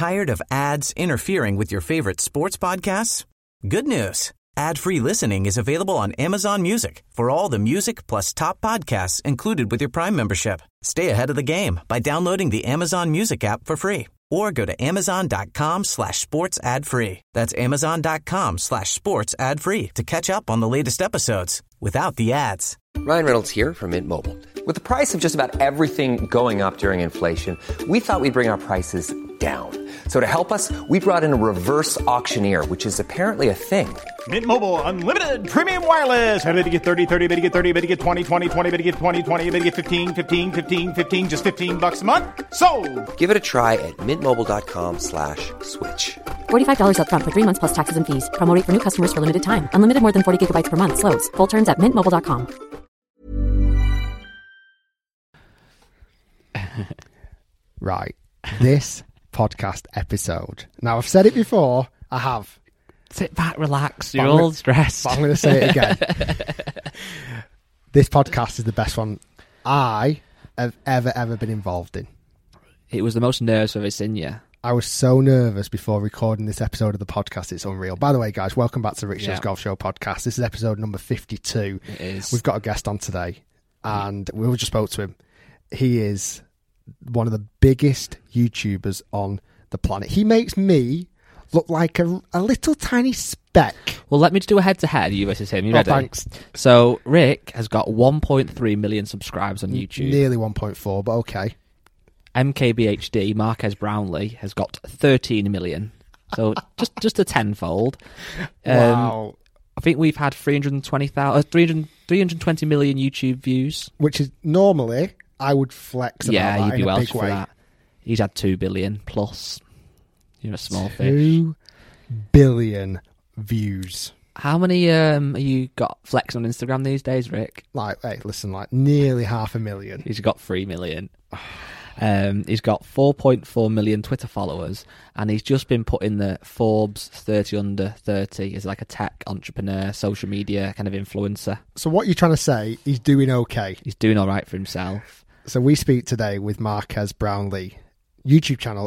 Tired of ads interfering with your favorite sports podcasts? Good news. Ad-free listening is available on Amazon Music for all the music plus top podcasts included with your Prime membership. Stay ahead of the game by downloading the Amazon Music app for free or go to amazon.com/sports ad free. That's amazon.com/sports ad free to catch up on the latest episodes without the ads. Ryan Reynolds here from Mint Mobile. With the price of just about everything going up during inflation, we thought we'd bring our prices down. So to help us, we brought in a reverse auctioneer, which is apparently a thing. Mint Mobile Unlimited Premium Wireless. How to get 30, 30, bit to get 30, bit to get 20, 20, 20, bit to get 20, 20, bit to get 15, 15, 15, 15, just $15 a month? Sold! Give it a try at mintmobile.com/switch. $45 up front for 3 months plus taxes and fees. Promo rate for new customers for limited time. Unlimited more than 40 gigabytes per month. Slows full terms at mintmobile.com. Right. This podcast episode. Now, I've said it before. I have. Sit back, relax. You're all stressed. But I'm going to say it again. This podcast is the best one I have ever been involved in. It was the most nerves I've ever seen you. I was so nervous before recording this episode of the podcast. It's unreal. By the way, guys, welcome back to the Rick Show's Golf Show podcast. This is episode number 52. It is. We've got a guest on today, and we just spoke to him. He is one of the biggest YouTubers on the planet. He makes me look like a little tiny speck. Well, let me just do a head-to-head, you versus him. You ready? Thanks. So, Rick has got 1.3 million subscribers on YouTube. Nearly 1.4, but okay. MKBHD, Marquez Brownlee, has got 13 million. So, just a tenfold. Wow. I think we've had 320 million YouTube views. Which is normally, I would flex about that you'd be in a Welsh big for way. that. He's had 2 billion plus. You're a small fish. 2 billion views. How many have you got flexing on Instagram these days, Rick? Like, hey, listen, like nearly 500,000. He's got 3 million. He's got 4.4 million Twitter followers, and he's just been put in the Forbes 30 under 30 as like a tech entrepreneur, social media kind of influencer. So what you're trying to say, he's doing okay. He's doing all right for himself. So we speak today with Marquez Brownlee, YouTube channel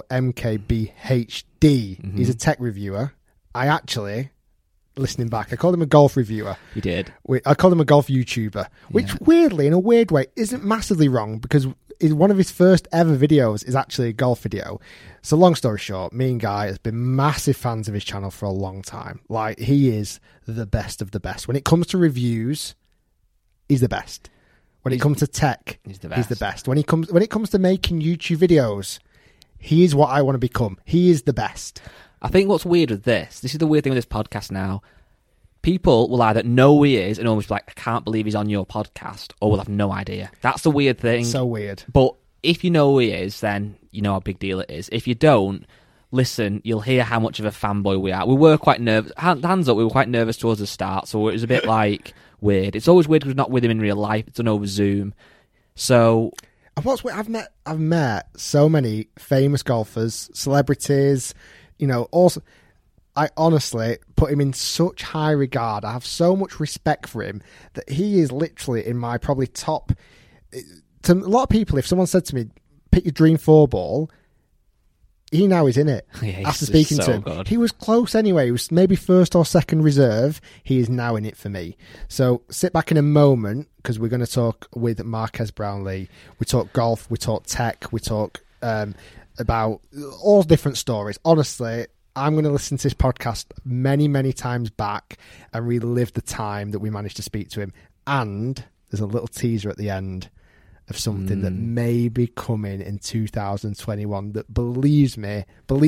MKBHD. Mm-hmm. He's a tech reviewer. I actually, listening back, I called him a golf reviewer. You did. I called him a golf YouTuber, which weirdly, in a weird way, isn't massively wrong because one of his first ever videos is actually a golf video. So long story short, me and Guy has been massive fans of his channel for a long time. Like, he is the best of the best. When it comes to reviews, he's the best. When it comes to tech, he's the best. When it comes to making YouTube videos, he is what I want to become. He is the best. I think what's weird with this is the weird thing with this podcast now. People will either know who he is and almost be like, I can't believe he's on your podcast, or will have no idea. That's the weird thing. So weird. But if you know who he is, then you know how big deal it is. If you don't, listen, you'll hear how much of a fanboy we are. We were quite nervous. Hands up, we were quite nervous towards the start, so it was a bit like weird. It's always weird because we're not with him in real life. It's done over Zoom. So... And what's weird, I've met so many famous golfers, celebrities, you know, also... I honestly put him in such high regard. I have so much respect for him that he is literally in my probably top... To a lot of people, if someone said to me, pick your dream 4 ball, he now is in it. After speaking to him. Good. He was close anyway. He was maybe first or second reserve. He is now in it for me. So sit back in a moment because we're going to talk with Marquez Brownlee. We talk golf, we talk tech, we talk about all different stories. Honestly... I'm going to listen to this podcast many, many times back and relive the time that we managed to speak to him. And there's a little teaser at the end of something that may be coming in 2021 that, believe me,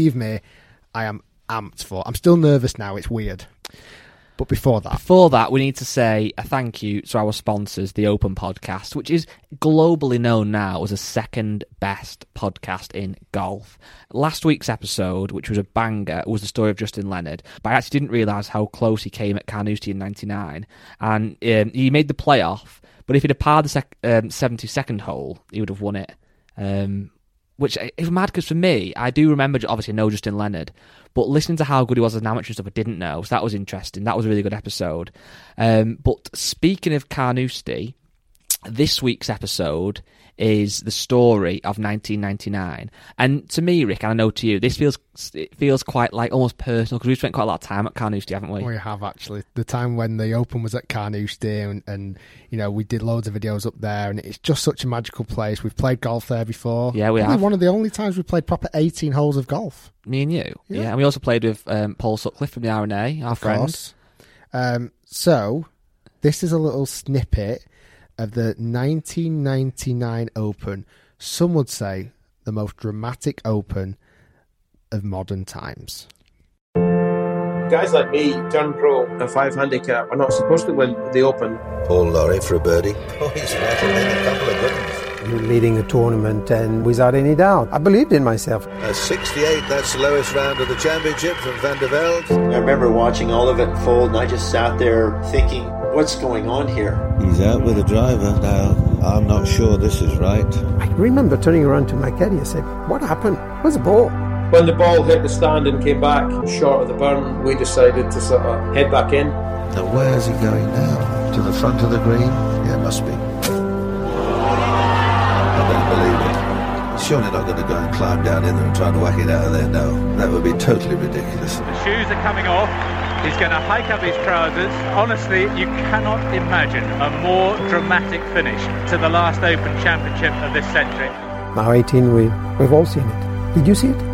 I am amped for. I'm still nervous now. It's weird. But before that, we need to say a thank you to our sponsors, The Open Podcast, which is globally known now as the second best podcast in golf. Last week's episode, which was a banger, was the story of Justin Leonard, but I actually didn't realise how close he came at Carnoustie in '99. And he made the playoff, but if he'd have parred the 72nd hole, he would have won it. Which is mad because for me, I do remember, obviously, I know Justin Leonard, but listening to how good he was as an amateur and stuff, I didn't know. So that was interesting. That was a really good episode. But speaking of Carnoustie, this week's episode is the story of 1999. And to me, Rick, and I know to you, this feels quite like almost personal, because we've spent quite a lot of time at Carnoustie, haven't we? We have, actually. The time when the Open was at Carnoustie, and you know, we did loads of videos up there, and it's just such a magical place. We've played golf there before. Yeah, we Probably have. one of the only times we played proper 18 holes of golf. Me and you. Yeah. And we also played with Paul Sutcliffe from the R&A, our friend. So, this is a little snippet of the 1999 Open. Some would say the most dramatic Open of modern times. Guys like me, turn pro, a 5 handicap, are not supposed to win the Open. Paul Lawrie for a birdie. Oh, he's rattling a couple of good ones. You're leading a tournament, and without any doubt, I believed in myself. 68, that's the lowest round of the championship from Van der Velde. I remember watching all of it unfold, and I just sat there thinking, what's going on here? He's out with a driver now. I'm not sure this is right. I remember turning around to my caddy and said, what happened? Where's the ball? When the ball hit the stand and came back short of the burn, we decided to sort of head back in. Now where's he going now? To the front of the green? Yeah, it must be. I don't believe it. He's surely not going to go and climb down in there and try to whack it out of there, no. That would be totally ridiculous. The shoes are coming off. He's going to hike up his trousers. Honestly, you cannot imagine a more dramatic finish to the last Open Championship of this century. Now 18, we've all seen it. Did you see it?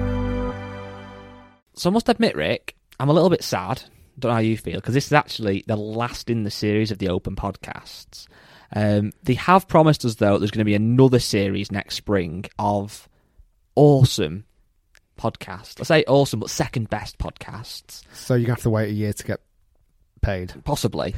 So I must admit, Rick, I'm a little bit sad. Don't know how you feel, because this is actually the last in the series of the Open podcasts. They have promised us, though, there's going to be another series next spring of awesome podcasts. I say awesome, but second best podcasts. So you're going to have to wait a year to get paid? Possibly.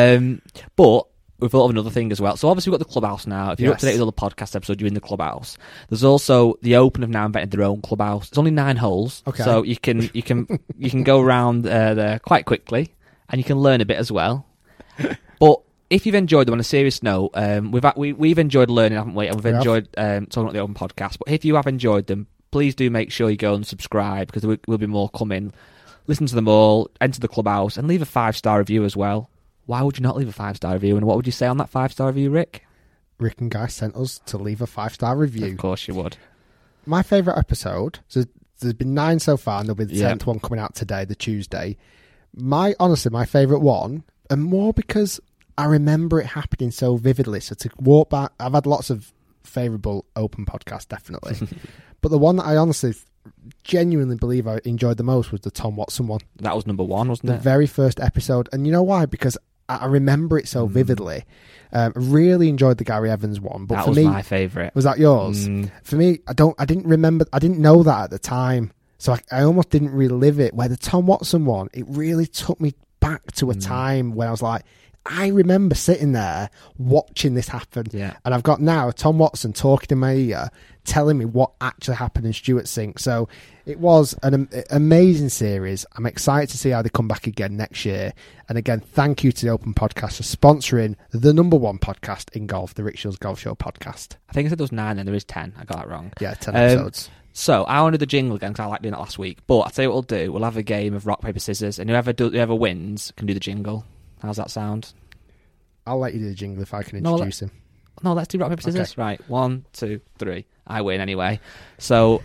But we've thought of another thing as well. So obviously we've got the Clubhouse now. If you're up to date with all the podcast episodes, you're in the Clubhouse. There's also the Open have now invented their own Clubhouse. It's only 9 holes, okay. So you can go around there quite quickly, and you can learn a bit as well. But if you've enjoyed them, on a serious note, we've enjoyed learning, haven't we? And we've enjoyed talking about the Open podcast. But if you have enjoyed them, please do make sure you go and subscribe, because there will be more coming. Listen to them all, enter the Clubhouse, and leave a 5-star review as well. Why would you not leave a 5-star review? And what would you say on that 5-star review, Rick? Rick and Guy sent us to leave a 5-star review. Of course you would. My favourite episode, so there's been 9 so far, and there'll be the 10th one coming out today, the Tuesday. Honestly, my favourite one, and more because I remember it happening so vividly. So to walk back, I've had lots of favourable Open podcasts, definitely. But the one that I honestly genuinely believe I enjoyed the most was the Tom Watson one. That was number 1, wasn't it? The very first episode. And you know why? Because I remember it so vividly. Really enjoyed the Gary Evans one. But that for was me, my favourite. Was that yours? For me, I didn't remember, I didn't know that at the time. So I almost didn't relive it. Where the Tom Watson one, it really took me back to a time when I was like, I remember sitting there watching this happen. Yeah. And I've got now Tom Watson talking in my ear, telling me what actually happened in Stewart Sink. So it was an amazing series. I'm excited to see how they come back again next year. And again, thank you to the Open Podcast for sponsoring the number 1 podcast in golf, the Rick Shields Golf Show podcast. I think I said there was 9 and there is 10. I got that wrong. Yeah, 10 episodes. So I want to do the jingle again, because I liked doing it last week. But I'll tell you what we'll do. We'll have a game of rock, paper, scissors, and whoever wins can do the jingle. How's that sound? I'll let you do the jingle if I can introduce him. No, let's do rock, paper, scissors. Okay. Right, 1, 2, 3. I win anyway. So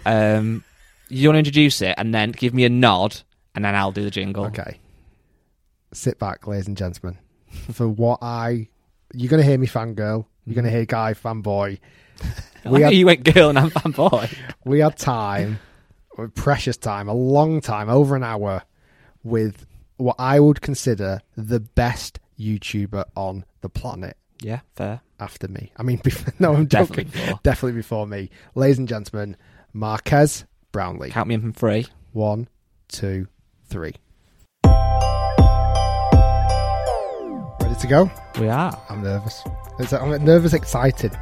you want to introduce it and then give me a nod, and then I'll do the jingle. Okay. Sit back, ladies and gentlemen. You're going to hear me fangirl. You're going to hear Guy fanboy. You went girl and I'm fanboy. We had time, precious time, a long time, over an hour, with what I would consider the best YouTuber on the planet. Yeah, fair. After me. I mean, no, I'm joking. Definitely before me. Ladies and gentlemen, Marques Brownlee. Count me in from 3. 1, 2, 3. Ready to go? We are. I'm nervous. I'm nervous, excited.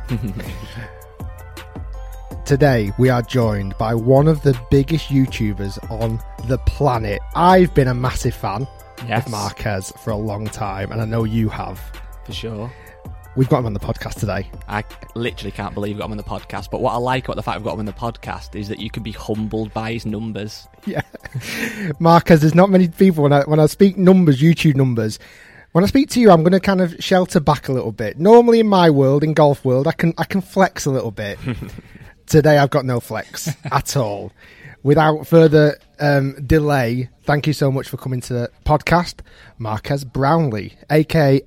Today, we are joined by one of the biggest YouTubers on the planet. I've been a massive fan of Marques for a long time, and I know you have. For sure. We've got him on the podcast today. I literally can't believe we got him on the podcast, but what I like about the fact we've got him on the podcast is that you can be humbled by his numbers. Yeah. Marques, there's not many people, when I speak numbers, YouTube numbers, When I speak to you, I'm going to kind of shelter back a little bit. Normally in my world, in golf world, I can flex a little bit. Today I've got no flex at all. Without further delay, thank you so much for coming to the podcast, Marques Brownlee, aka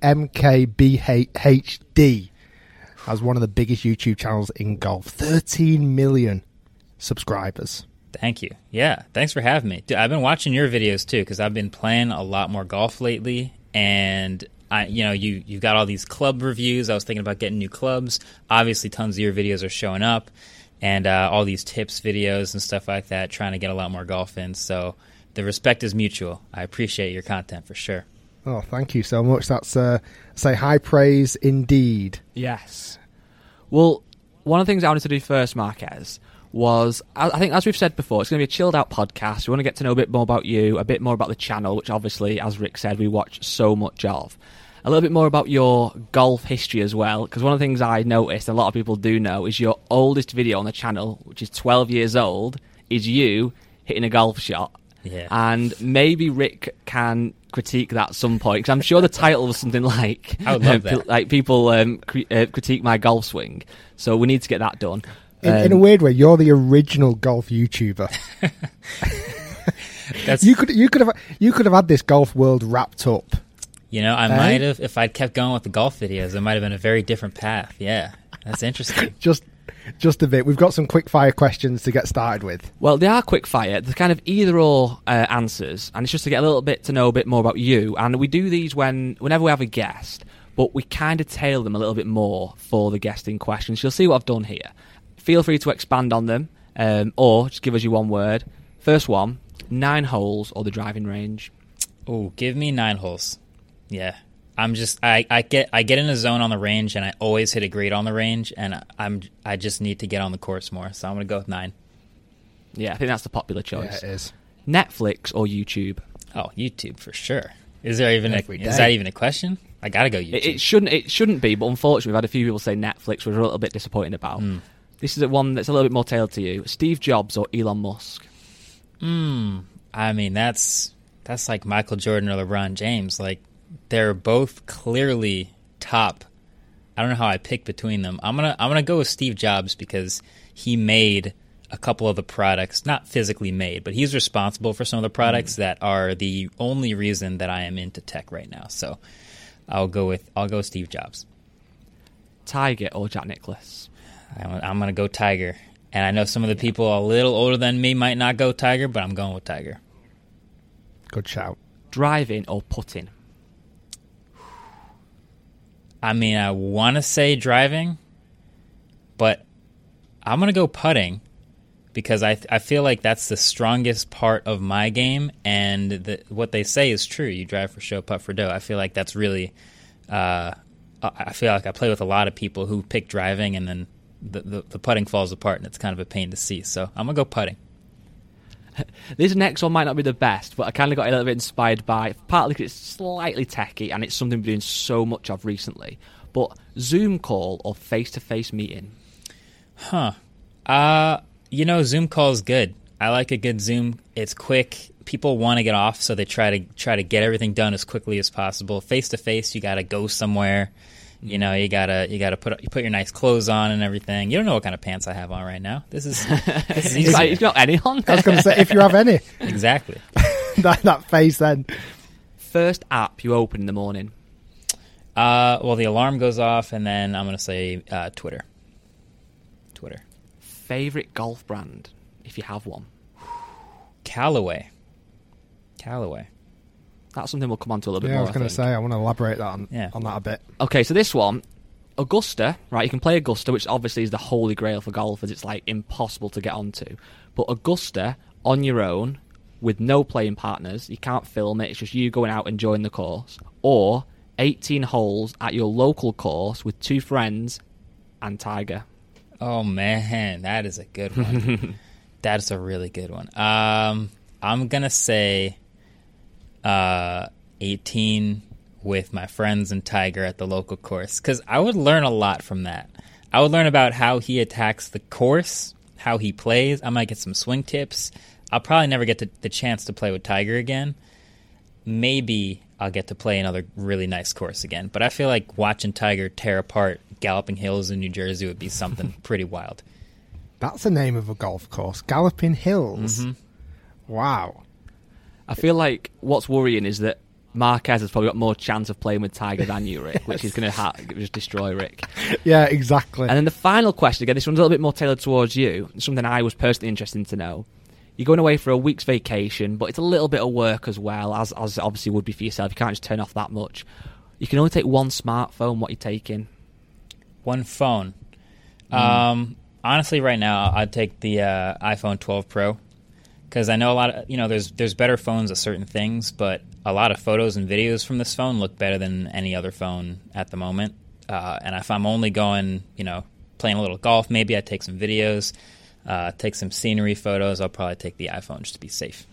MKBHD, has one of the biggest YouTube channels in golf, 13 million subscribers. Thank you. Yeah, thanks for having me. Dude, I've been watching your videos too because I've been playing a lot more golf lately, and you've got all these club reviews. I was thinking about getting new clubs. Obviously, tons of your videos are showing up. And all these tips videos and stuff like that, trying to get a lot more golf in. So the respect is mutual. I appreciate your content for sure. Oh, thank you so much. That's say high praise indeed. Yes. Well, one of the things I wanted to do first, Marques, was, I think as we've said before, it's going to be a chilled out podcast. We want to get to know a bit more about you, a bit more about the channel, which obviously, as Rick said, we watch so much of. A little bit more about your golf history as well, because one of the things I noticed, and a lot of people do know, is your oldest video on the channel, which is 12 years old, is you hitting a golf shot. Yeah. And maybe Rick can critique that at some point, because I'm sure the title was something like, I would love that. Like people critique my golf swing. So we need to get that done. In a weird way, you're the original golf YouTuber. You could have had this golf world wrapped up. You know, I might have, if I'd kept going with the golf videos, it might have been a very different path. Yeah, that's interesting. Just a bit. We've got some quick fire questions to get started with. Well, they are quick fire. They're kind of either or answers, and it's just to get a little bit to know a bit more about you. And we do these whenever we have a guest, but we kind of tailor them a little bit more for the guest in question. So you'll see what I've done here. Feel free to expand on them, or just give us your one word. First one, 9 holes or the driving range. Oh, give me 9 holes. Yeah, I'm just I get in a zone on the range, and I always hit a great on the range, and I just need to get on the course more. So I'm gonna go with 9. Yeah, I think that's the popular choice. Yeah, it is. Netflix or YouTube? Oh, YouTube for sure. Is that even a question? I gotta go YouTube. It shouldn't be, but unfortunately, we've had a few people say Netflix, which we're a little bit disappointed about. This is one that's a little bit more tailored to you. Steve Jobs or Elon Musk? I mean, that's like Michael Jordan or LeBron James. Like, they're both clearly top. I don't know how I pick between them. I'm gonna go with Steve Jobs because he made a couple of the products, not physically made, but he's responsible for some of the products that are the only reason that I am into tech right now. So I'll go Steve Jobs. Tiger or Jack Nicklaus? I'm gonna go Tiger. And I know some of the people a little older than me might not go Tiger, but I'm going with Tiger. Good shout. Driving or putting? I mean, I want to say driving, but I'm going to go putting because I feel like that's the strongest part of my game, and what they say is true. You drive for show, putt for dough. I feel like that's really I feel like I play with a lot of people who pick driving, and then the putting falls apart, and it's kind of a pain to see. So I'm going to go putting. This next one might not be the best, but I kind of got a little bit inspired by, partly because it's slightly techy and it's something we're doing so much of recently, but Zoom call or face-to-face meeting? Zoom call is good. I like a good Zoom. It's quick. People want to get off, so they try to get everything done as quickly as possible. Face-to-face, you got to go somewhere. You know, you gotta put your nice clothes on and everything. You don't know what kind of pants I have on right now. This is easy. You've got any on? I was going to say, if you have any. Exactly. that face then. First app you open in the morning? Well, the alarm goes off, and then I'm going to say Twitter. Favorite golf brand, if you have one? Callaway. That's something we'll come on to a little bit more. I was going to say, I want to elaborate on that a bit. Okay, so this one, Augusta, right? You can play Augusta, which obviously is the holy grail for golfers. It's like impossible to get onto. But Augusta, on your own, with no playing partners, you can't film it, it's just you going out enjoying the course. Or 18 holes at your local course with 2 friends and Tiger. Oh, man, that is a good one. That's a really good one. I'm going to say 18 with my friends and Tiger at the local course, because I would learn a lot from that. I would learn about how he attacks the course, how he plays. I might get some swing tips. I'll probably never get the chance to play with Tiger again. Maybe I'll get to play another really nice course again. But I feel like watching Tiger tear apart Galloping Hills in New Jersey would be something pretty wild. That's the name of a golf course, Galloping Hills. Mm-hmm. Wow. I feel like what's worrying is that Marquez has probably got more chance of playing with Tiger than you, Rick, which is going to just destroy Rick. Yeah, exactly. And then the final question, again, this one's a little bit more tailored towards you. It's something I was personally interested to know. You're going away for a week's vacation, but it's a little bit of work as well, as obviously would be for yourself. You can't just turn off that much. You can only take one smartphone. What are you taking? One phone. Honestly, right now, I'd take the iPhone 12 Pro, because I know a lot of, there's better phones at certain things, but a lot of photos and videos from this phone look better than any other phone at the moment. And if I'm only going, playing a little golf, maybe I take some videos, take some scenery photos. I'll probably take the iPhone just to be safe.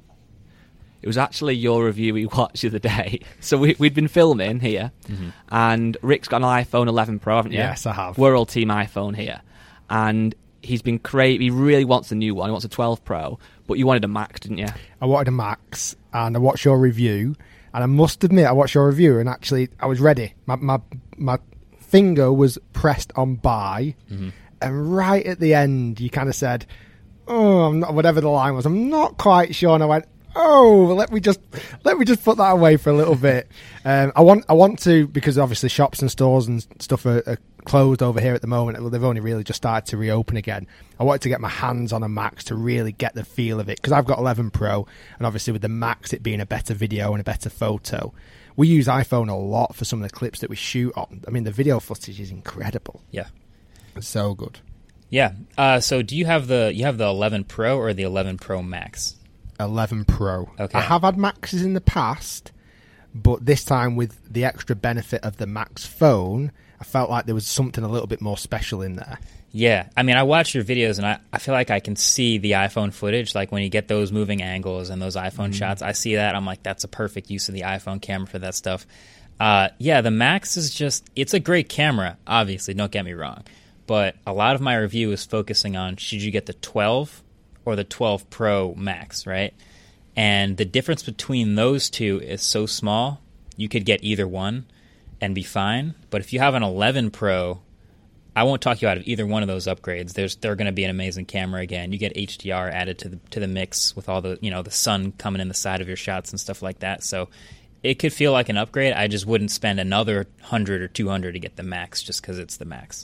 It was actually your review we watched the other day. So we'd been filming here, and Rick's got an iPhone 11 Pro, haven't you? Yes, I have. We're all Team iPhone here. And he's been great. He really wants a new one. He wants a 12 Pro. But you wanted a Max, didn't you? I wanted a Max, and I watched your review. And I must admit, I watched your review, and actually, I was ready. My finger was pressed on buy, and right at the end, you kind of said, "Oh, I'm not," whatever the line was. I'm not quite sure, and I went, "Oh, let me just put that away for a little bit." I want to, because obviously shops and stores and stuff are closed over here at the moment. They've only really just started to reopen again. I wanted to get my hands on a Max to really get the feel of it, because I've got 11 Pro, and obviously with the Max it being a better video and a better photo, we use iPhone a lot for some of the clips that we shoot on. I mean, the video footage is incredible. Yeah, it's so good. Yeah. So do you have the 11 Pro or the 11 Pro Max? 11 Pro. Okay. I have had Maxes in the past, but this time with the extra benefit of the Max phone, I felt like there was something a little bit more special in there. Yeah. I mean, I watch your videos, and I feel like I can see the iPhone footage. Like when you get those moving angles and those iPhone shots, I see that. I'm like, that's a perfect use of the iPhone camera for that stuff. Yeah, the Max is it's a great camera, obviously, don't get me wrong. But a lot of my review is focusing on, should you get the 12 or the 12 Pro Max, right? And the difference between those two is so small, you could get either one and be fine. But if you have an 11 Pro, I won't talk you out of either one of those upgrades. They're going to be an amazing camera again. You get HDR added to the mix with all the the sun coming in the side of your shots and stuff like that. So it could feel like an upgrade. I just wouldn't spend another $100 or $200 to get the Max just because it's the Max.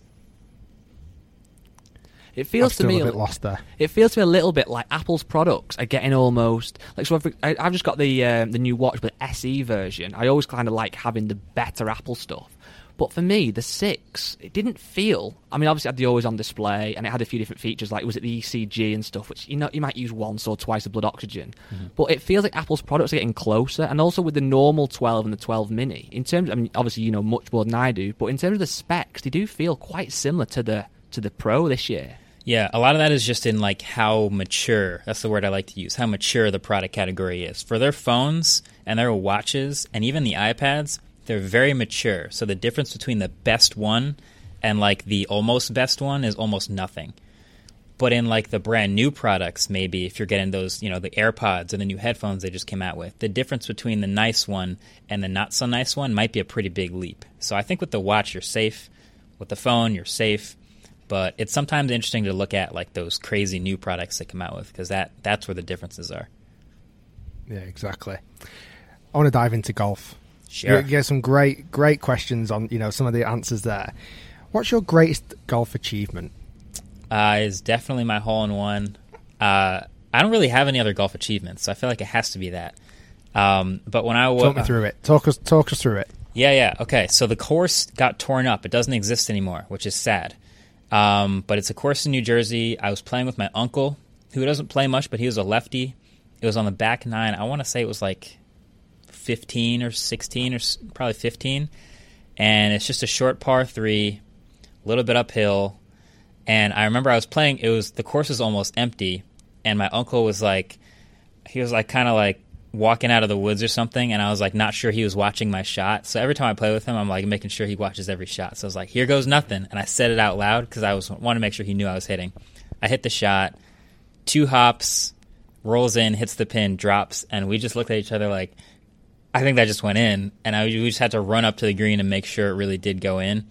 It feels to me a bit lost there. It feels to me a little bit like Apple's products are getting almost like. So I've just got the new watch, but SE version. I always kind of like having the better Apple stuff. But for me, the 6, it didn't feel. I mean, obviously, it had the always on display, and it had a few different features, like was it the ECG and stuff, which you might use once or twice the blood oxygen. But it feels like Apple's products are getting closer, and also with the normal 12 and the 12 mini. In terms, I mean, obviously, much more than I do, but in terms of the specs, they do feel quite similar to the Pro this year. Yeah, a lot of that is just in like how mature, that's the word I like to use, how mature the product category is. For their phones and their watches and even the iPads, they're very mature. So the difference between the best one and like the almost best one is almost nothing. But in like the brand new products, maybe if you're getting those, the AirPods or the new headphones they just came out with, the difference between the nice one and the not so nice one might be a pretty big leap. So I think with the watch, you're safe. With the phone, you're safe. But it's sometimes interesting to look at like those crazy new products they come out with, because that's where the differences are. Yeah, exactly. I want to dive into golf. Sure. You get some great questions on some of the answers there. What's your greatest golf achievement? Is definitely my hole-in-one. I don't really have any other golf achievements, so I feel like it has to be that. But when I talk me through it. Talk us through it. Yeah. Okay, so the course got torn up. It doesn't exist anymore, which is sad. But it's a course in New Jersey. I was playing with my uncle, who doesn't play much, but he was a lefty. It was on the back 9. I want to say it was like 15 or 16 or probably 15. And it's just a short par 3, a little bit uphill. And I remember I was playing, the course was almost empty. And my uncle was like, kind of like walking out of the woods or something. And I was like, not sure he was watching my shot. So every time I play with him, I'm like making sure he watches every shot. So I was like, here goes nothing. And I said it out loud because I wanted to make sure he knew I was hitting. I hit the shot, 2 hops, rolls in, hits the pin, drops. And we just looked at each other like, I think that just went in, and we just had to run up to the green and make sure it really did go in.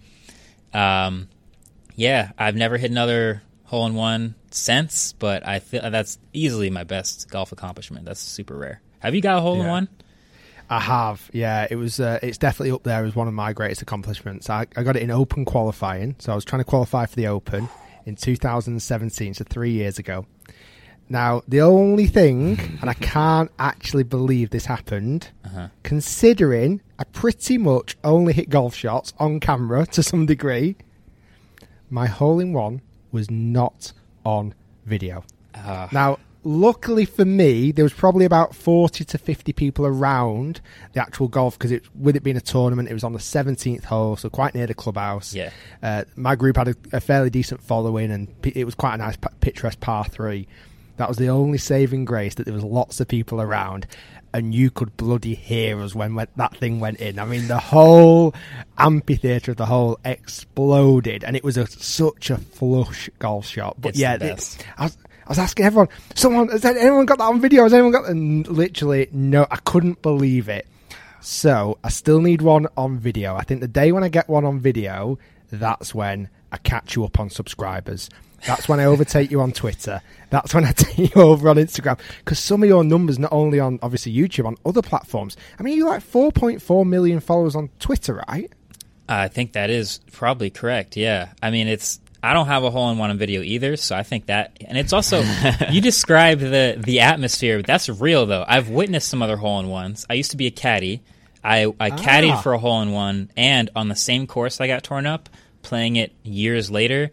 Yeah, I've never hit another hole-in-one since, but I feel that's easily my best golf accomplishment. That's super rare. Have you got a hole-in-one? I have, yeah. It was. It's definitely up there as one of my greatest accomplishments. I got it in Open qualifying, so I was trying to qualify for the Open in 2017, so 3 years ago. Now, the only thing, and I can't actually believe this happened, considering I pretty much only hit golf shots on camera to some degree, my hole-in-one was not on video. Now, luckily for me, there was probably about 40 to 50 people around the actual golf, because with it being a tournament, it was on the 17th hole, so quite near the clubhouse. Yeah. My group had a fairly decent following, and it was quite a nice picturesque par 3. That was the only saving grace, that there was lots of people around, and you could bloody hear us when that thing went in. I mean, the whole amphitheatre of the hole exploded, and it was such a flush golf shot. But it's I was asking everyone, has anyone got that on video? Has anyone got? And literally, no, I couldn't believe it. So I still need one on video. I think the day when I get one on video, that's when I catch you up on subscribers. That's when I overtake you on Twitter. That's when I take you over on Instagram. Because some of your numbers, not only on, obviously, YouTube, on other platforms. I mean, you're like 4.4 million followers on Twitter, right? I think that is probably correct, yeah. I mean, I don't have a hole-in-one on video either, so I think that... And it's also... you described the atmosphere. That's real, though. I've witnessed some other hole-in-ones. I used to be a caddy. I caddied for a hole-in-one, and on the same course I got torn up, playing it years later...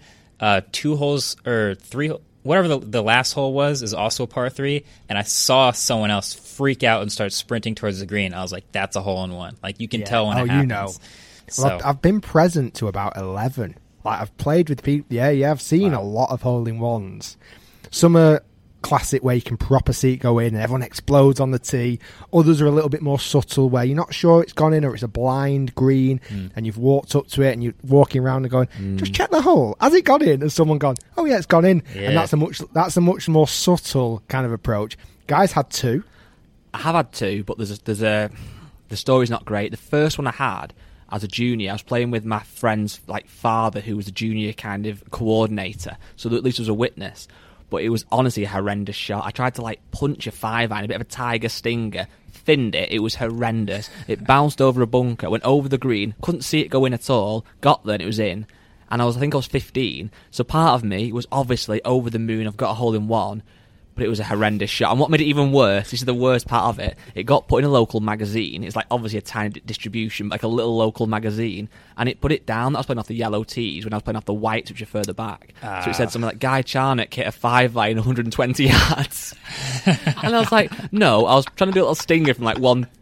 2 holes or 3, whatever the last hole was, is also a par 3, and I saw someone else freak out and start sprinting towards the green. I was like, that's a hole-in-one. Like, you can tell when it happens. You know. So, well, I've been present to about 11. Like, I've played with people. Yeah, I've seen a lot of hole-in-ones. Some are classic where you can proper see it go in and everyone explodes on the tee. Others are a little bit more subtle where you're not sure it's gone in, or it's a blind green and you've walked up to it and you're walking around and going, just check the hole. Has it gone in? And someone gone, oh yeah, it's gone in. Yeah. And that's a much more subtle kind of approach. Guys had 2. I have had 2, but the story's not great. The first one I had as a junior, I was playing with my friend's father, who was a junior kind of coordinator, so at least there was a witness. But it was honestly a horrendous shot. I tried to punch a 5-iron, a bit of a tiger stinger, thinned it. It was horrendous. It bounced over a bunker, went over the green, couldn't see it go in at all, got there and it was in. And I think I was 15, so part of me was obviously over the moon, I've got a hole-in-one, but it was a horrendous shot. And what made it even worse, this is the worst part of it, it got put in a local magazine. It's obviously a tiny distribution, like a little local magazine, and it put it down. I was playing off the yellow tees when I was playing off the whites, which are further back. So it said something like, Guy Charnock hit a 5-iron 120 yards. And I was like, no, I was trying to do a little stinger from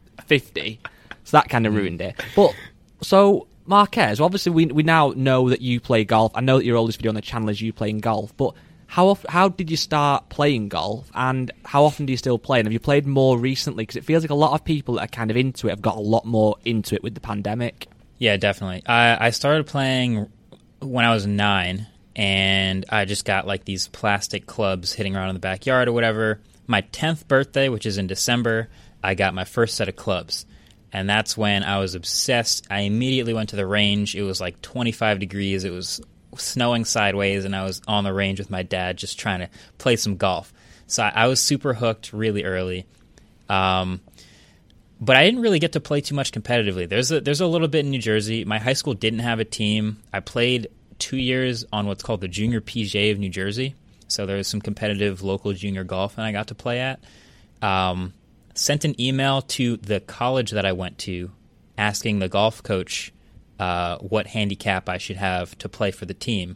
150. So that kind of ruined it. But, so... Marquez, obviously we now know that you play golf. I know that your oldest video on the channel is you playing golf, but how did you start playing golf, and how often do you still play? And have you played more recently? Because it feels like a lot of people that are kind of into it have got a lot more into it with the pandemic. Yeah, definitely. I started playing when I was 9, and I just got these plastic clubs hitting around in the backyard or whatever. My 10th birthday, which is in December, I got my first set of clubs. And that's when I was obsessed. I immediately went to the range. It was 25 degrees. It was snowing sideways, and I was on the range with my dad just trying to play some golf. So I was super hooked really early. But I didn't really get to play too much competitively. There's a little bit in New Jersey. My high school didn't have a team. I played 2 years on what's called the Junior PGA of New Jersey. So there was some competitive local junior golf that I got to play at. Sent an email to the college that I went to asking the golf coach what handicap I should have to play for the team,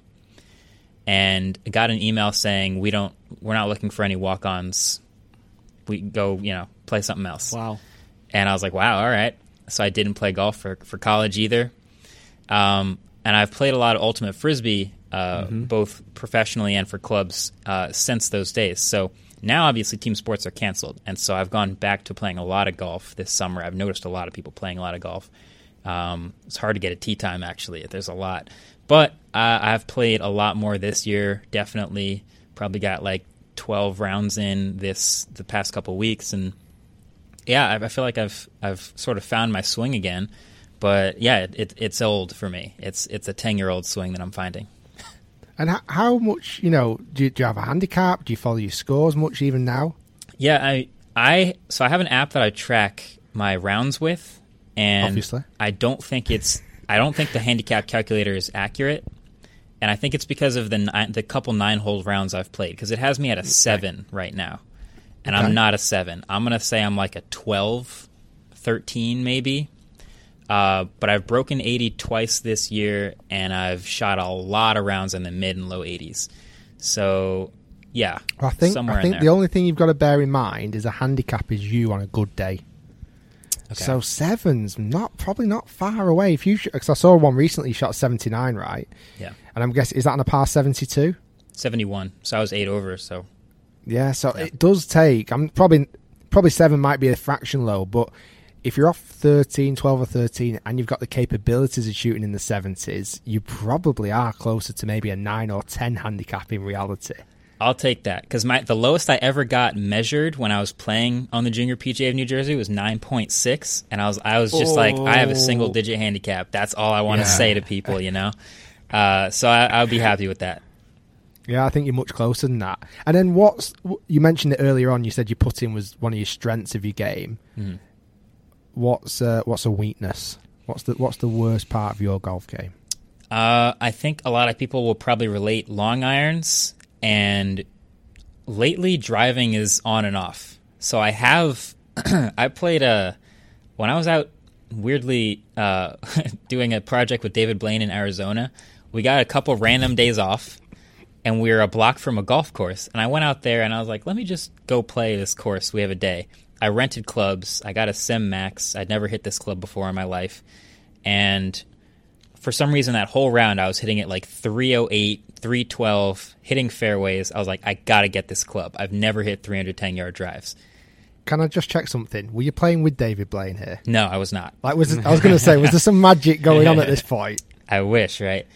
and got an email saying we're not looking for any walk-ons. We go, play something else. Wow. And I was like, wow, all right. So I didn't play golf for college either. And I've played a lot of Ultimate Frisbee, both professionally and for clubs, since those days. So now, obviously, team sports are canceled, and so I've gone back to playing a lot of golf this summer. I've noticed a lot of people playing a lot of golf. It's hard to get a tee time, actually. There's a lot. But I've played a lot more this year, definitely. Probably got 12 rounds in the past couple weeks, and Yeah, I feel like I've sort of found my swing again. But yeah, it's old for me. It's a 10-year-old swing that I'm finding. And how much, do you have a handicap? Do you follow your scores much even now? Yeah, so I have an app that I track my rounds with, and obviously I don't think the handicap calculator is accurate, and I think it's because of the couple 9-hole rounds I've played, because it has me at a 7 right now, and I'm not a 7. I'm gonna say I'm like a 12, 13 maybe. But I've broken 80 twice this year, and I've shot a lot of rounds in the mid and low 80s. So, yeah, I think somewhere in there. The only thing you've got to bear in mind is a handicap is you on a good day. Okay. So 7's probably not far away. Because I saw one recently, shot 79, right? Yeah. And I'm guessing, is that on a par 72? 71. So I was 8 over. So yeah. So it does take. I'm probably 7 might be a fraction low, but if you're off 13, 12 or 13, and you've got the capabilities of shooting in the 70s, you probably are closer to maybe a 9 or 10 handicap in reality. I'll take that, because the lowest I ever got measured when I was playing on the Junior PGA of New Jersey was 9.6, and I was just like, I have a single-digit handicap. That's all I want to say to people, So I'll be happy with that. Yeah, I think you're much closer than that. And then you mentioned it earlier on, you said your putting was one of your strengths of your game. Mm-hmm. What's a weakness? What's the worst part of your golf game? I think a lot of people will probably relate long irons, and lately driving is on and off. So I played when I was out weirdly doing a project with David Blaine in Arizona. We got a couple random days off, and we were a block from a golf course. And I went out there and I was like, let me just go play this course. We have a day. I rented clubs. I got a Sim Max. I'd never hit this club before in my life. And for some reason, that whole round, I was hitting it like 308, 312, hitting fairways. I was like, I got to get this club. I've never hit 310-yard drives. Can I just check something? Were you playing with David Blaine here? No, I was not. I was going to say, was there some magic going on at this point? I wish, right?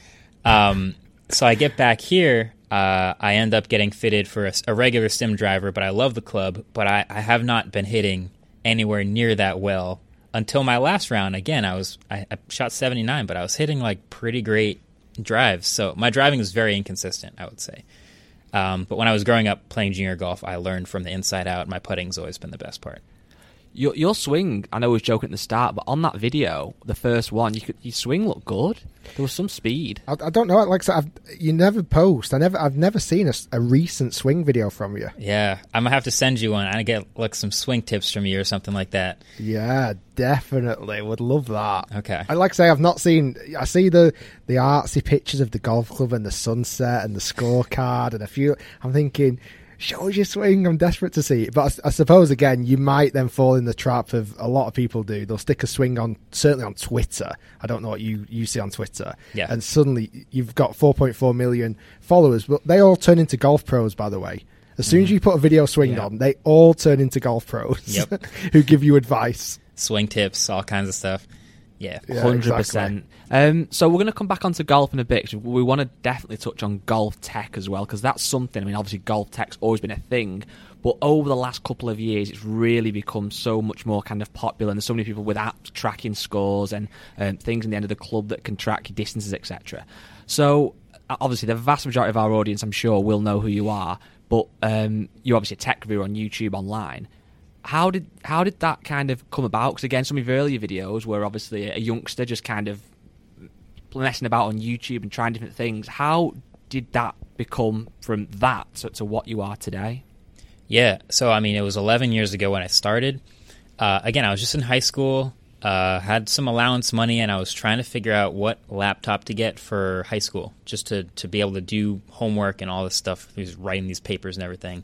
So I get back here. I end up getting fitted for a regular sim driver, but I love the club. But I have not been hitting anywhere near that well until my last round. Again, I shot 79, but I was hitting like pretty great drives. So my driving was very inconsistent, I would say. But when I was growing up playing junior golf, I learned from the inside out. My putting's always been the best part. Your swing, I know I was joking at the start, but on that video, the first one, your swing looked good. There was some speed. I don't know. Like I said, you never post. I've never seen a recent swing video from you. Yeah, I'm gonna have to send you one. I get like some swing tips from you or something like that. Yeah, definitely. Would love that. Okay. I like to say I've not seen. I see the artsy pictures of the golf club and the sunset and the scorecard and a few. I'm thinking, show us your swing. I'm desperate to see it. But I suppose, again, you might then fall in the trap of a lot of people do. They'll stick a swing on, certainly on Twitter. I don't know what you see on Twitter. Yeah. And suddenly you've got 4.4 million followers. But they all turn into golf pros, by the way. As soon as you put a video swing on, they all turn into golf pros who give you advice. Swing tips, all kinds of stuff. Yeah, 100%. Exactly. So we're going to come back onto golf in a bit. We want to definitely touch on golf tech as well, because that's something. I mean, obviously golf tech's always been a thing, but over the last couple of years, it's really become so much more kind of popular, and there's so many people with apps tracking scores and things in the end of the club that can track your distances, etc. So obviously the vast majority of our audience, I'm sure, will know who you are, but you're obviously a tech reviewer on YouTube online. How did that kind of come about? Because again, some of your earlier videos were obviously a youngster just kind of messing about on YouTube and trying different things. How did that become from that to what you are today? Yeah, so I mean, it was 11 years ago when I started. Again, I was just in high school, had some allowance money, and I was trying to figure out what laptop to get for high school, just to be able to do homework and all this stuff, writing these papers and everything.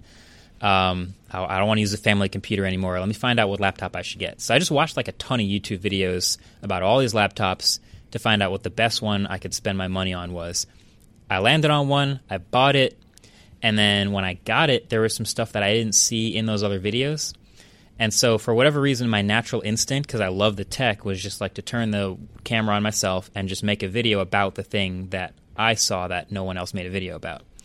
I don't want to use a family computer anymore. Let me find out what laptop I should get. So I just watched like a ton of YouTube videos about all these laptops to find out what the best one I could spend my money on was. I landed on one, I bought it, and then when I got it, there was some stuff that I didn't see in those other videos. And so for whatever reason, my natural instinct, because I love the tech, was just like to turn the camera on myself and just make a video about the thing that I saw that no one else made a video about.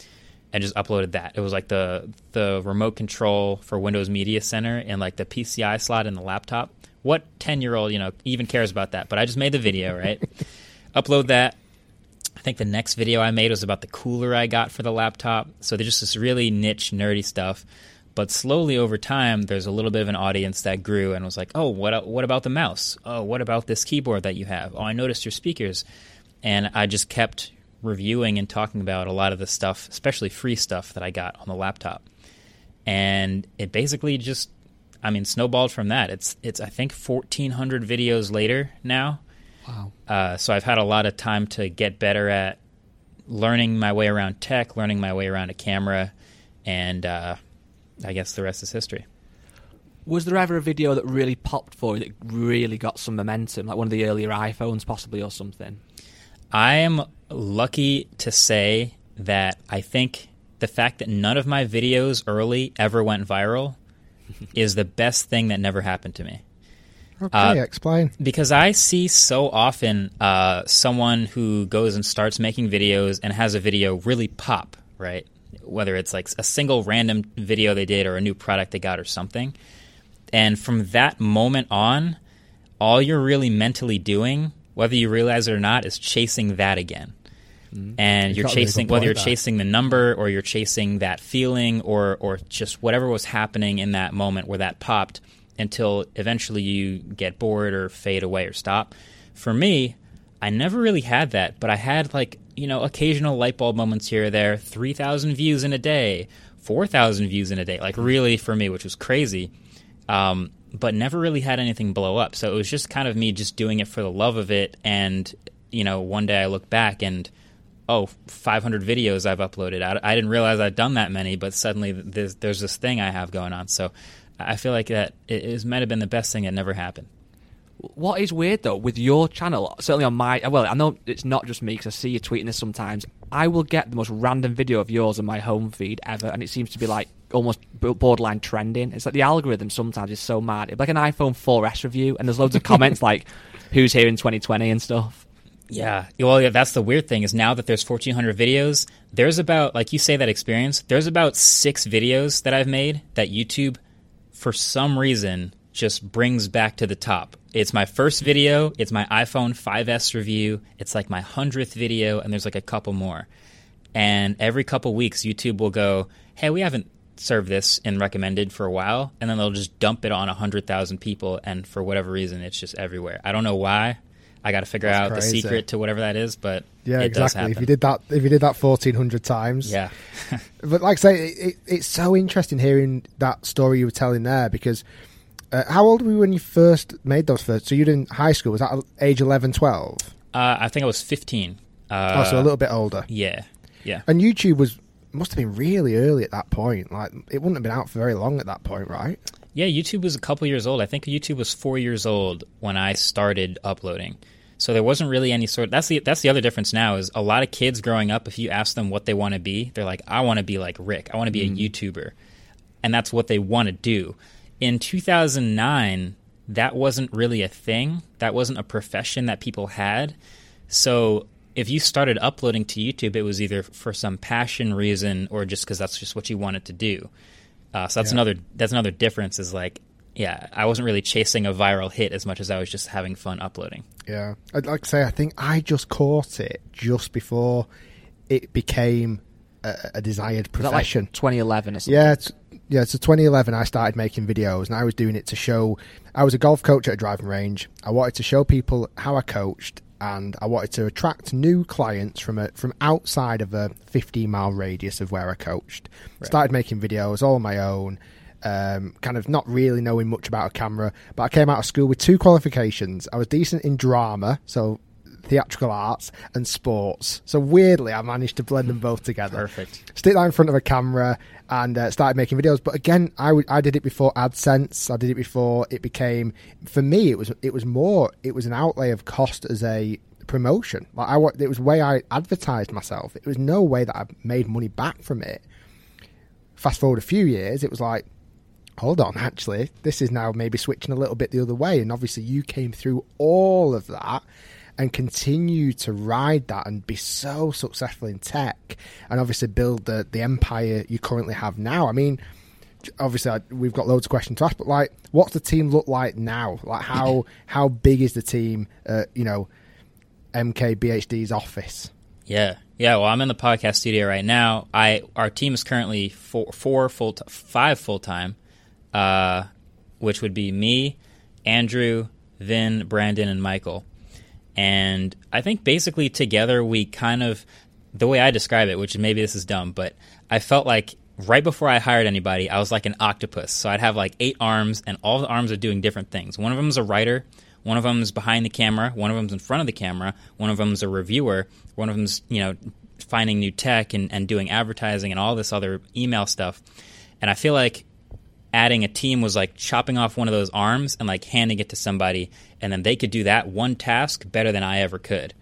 and just uploaded that. It was like the remote control for Windows Media Center and like the PCI slot in the laptop. What 10-year-old, even cares about that? But I just made the video, right? Upload that. I think the next video I made was about the cooler I got for the laptop. So they're just this really niche, nerdy stuff. But slowly over time, there's a little bit of an audience that grew and was like, oh, what about the mouse? Oh, what about this keyboard that you have? Oh, I noticed your speakers. And I just kept reviewing and talking about a lot of the stuff, especially free stuff that I got on the laptop. And it basically just, snowballed from that. It's I think 1,400 videos later now. Wow. So I've had a lot of time to get better at learning my way around tech, learning my way around a camera, and I guess the rest is history. Was there ever a video that really popped for you, that really got some momentum, like one of the earlier iPhones possibly or something? I am lucky to say that I think the fact that none of my videos early ever went viral is the best thing that never happened to me. Okay, explain. Because I see so often someone who goes and starts making videos and has a video really pop, right? Whether it's like a single random video they did or a new product they got or something. And from that moment on, all you're really mentally doing, whether you realize it or not, is chasing that again. And you're chasing, whether you're chasing the number or you're chasing that feeling or just whatever was happening in that moment where that popped, until eventually you get bored or fade away or stop. For me, I never really had that, but I had occasional light bulb moments here or there, 3,000 views in a day, 4,000 views in a day, really for me, which was crazy, but never really had anything blow up. So it was just kind of me just doing it for the love of it, and one day I look back and 500 videos I've uploaded. I didn't realize I'd done that many, but suddenly there's this thing I have going on. So I feel like that it might have been the best thing that never happened. What is weird, though, with your channel, certainly on my... Well, I know it's not just me, because I see you tweeting this sometimes. I will get the most random video of yours on my home feed ever, and it seems to be, almost borderline trending. It's like the algorithm sometimes is so mad. It's like an iPhone 4S review, and there's loads of comments like, who's here in 2020 and stuff. Yeah. Well, that's the weird thing, is now that there's 1,400 videos, there's about, like you say, that experience, there's about 6 videos that I've made that YouTube, for some reason, just brings back to the top. It's my first video, it's my iPhone 5S review, it's like my 100th video, and there's a couple more. And every couple weeks, YouTube will go, hey, we haven't served this in recommended for a while, and then they'll just dump it on 100,000 people, and for whatever reason, it's just everywhere. I don't know why. I got to figure out the secret to whatever that is, but yeah, it exactly. does happen. If you did that 1,400 times, yeah. But like I say, it's so interesting hearing that story you were telling there, because how old were you when you first made those first? So you were in high school. Was that age 11, 12? I think I was 15. So a little bit older. Yeah. And YouTube must have been really early at that point. It wouldn't have been out for very long at that point, right? Yeah, YouTube was a couple years old. I think YouTube was 4 years old when I started uploading. So there wasn't really any sort of... That's the other difference now, is a lot of kids growing up, if you ask them what they want to be, they're like, I want to be like Rick. I want to be a YouTuber. And that's what they want to do. In 2009, that wasn't really a thing. That wasn't a profession that people had. So if you started uploading to YouTube, it was either for some passion reason or just because that's just what you wanted to do. So that's another difference, is I wasn't really chasing a viral hit as much as I was just having fun uploading. Yeah. I'd like to say, I think I just caught it just before it became a desired profession. Like 2011 or something? Yeah, so 2011 I started making videos, and I was doing it to show... I was a golf coach at a driving range. I wanted to show people how I coached, and I wanted to attract new clients from outside of a 15-mile radius of where I coached. Right. Started making videos all on my own, kind of not really knowing much about a camera, but I came out of school with 2 qualifications. I was decent in drama, so theatrical arts, and sports. So weirdly, I managed to blend them both together. Perfect. Stick that in front of a camera and started making videos. But again, I did it before AdSense. I did it before it became... For me, it was an outlay of cost as a promotion. It was the way I advertised myself. It was no way that I made money back from it. Fast forward a few years, it was like, hold on, actually, this is now maybe switching a little bit the other way. And obviously you came through all of that and continue to ride that and be so successful in tech and obviously build the empire you currently have now. I mean, obviously we've got loads of questions to ask, but like, what's the team look like now? Like how big is the team, MKBHD's office? Yeah. Well, I'm in the podcast studio right now. Our team is currently 5 full-time, which would be me, Andrew, Vin, Brandon, and Michael. And I think basically together we kind of, the way I describe it, which maybe this is dumb, but I felt like right before I hired anybody, I was like an octopus. So I'd have like 8 arms, and all the arms are doing different things. One of them is a writer. One of them is behind the camera. One of them is in front of the camera. One of them is a reviewer. One of them is, finding new tech and doing advertising and all this other email stuff. And I feel like adding a team was like chopping off one of those arms and like handing it to somebody, and then they could do that one task better than I ever could.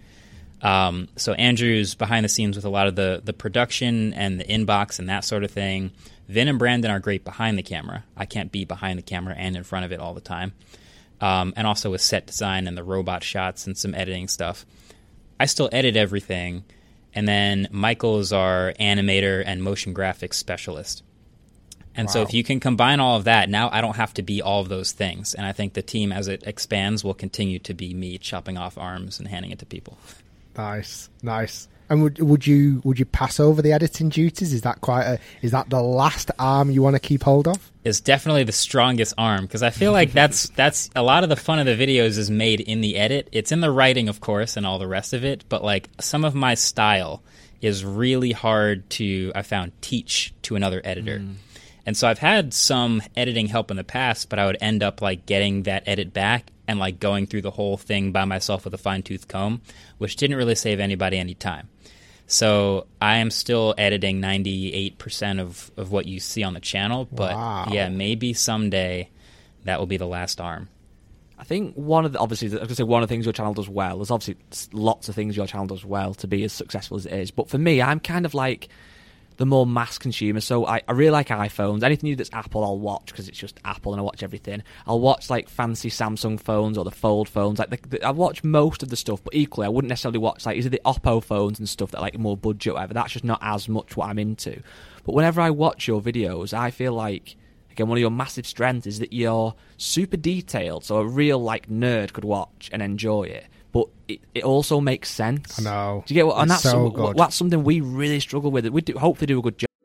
So Andrew's behind the scenes with a lot of the production and the inbox and that sort of thing. Vin and Brandon are great behind the camera. I can't be behind the camera and in front of it all the time. And also with set design and the robot shots and some editing stuff. I still edit everything. And then Michael's our animator and motion graphics specialist. And so if you can combine all of that, now I don't have to be all of those things. And I think the team, as it expands, will continue to be me chopping off arms and handing it to people. Nice. And would you pass over the editing duties? Is that the last arm you want to keep hold of? It's definitely the strongest arm, because I feel like that's a lot of the fun of the videos is made in the edit. It's in the writing, of course, and all the rest of it. But like some of my style is really hard to, I found, teach to another editor. And so I've had some editing help in the past, but I would end up like getting that edit back and like going through the whole thing by myself with a fine-tooth comb, which didn't really save anybody any time. So I am still editing 98% of what you see on the channel, but yeah, maybe someday that will be the last arm. I think one of the things your channel does well, there's obviously lots of things your channel does well to be as successful as it is, but for me, I'm kind of like the more mass consumer, so I really like iPhones. Anything new that's Apple, I'll watch, because it's just Apple and I watch everything. I'll watch like fancy Samsung phones or the Fold phones. Like I watch most of the stuff, but equally I wouldn't necessarily watch like the Oppo phones and stuff that like more budget or whatever. That's just not as much what I'm into. But whenever I watch your videos, I feel like, again, one of your massive strengths is that you're super detailed, so a real like nerd could watch and enjoy it. But it also makes sense. I know. Do you get what? And that's something we really struggle with. We hopefully do a good job.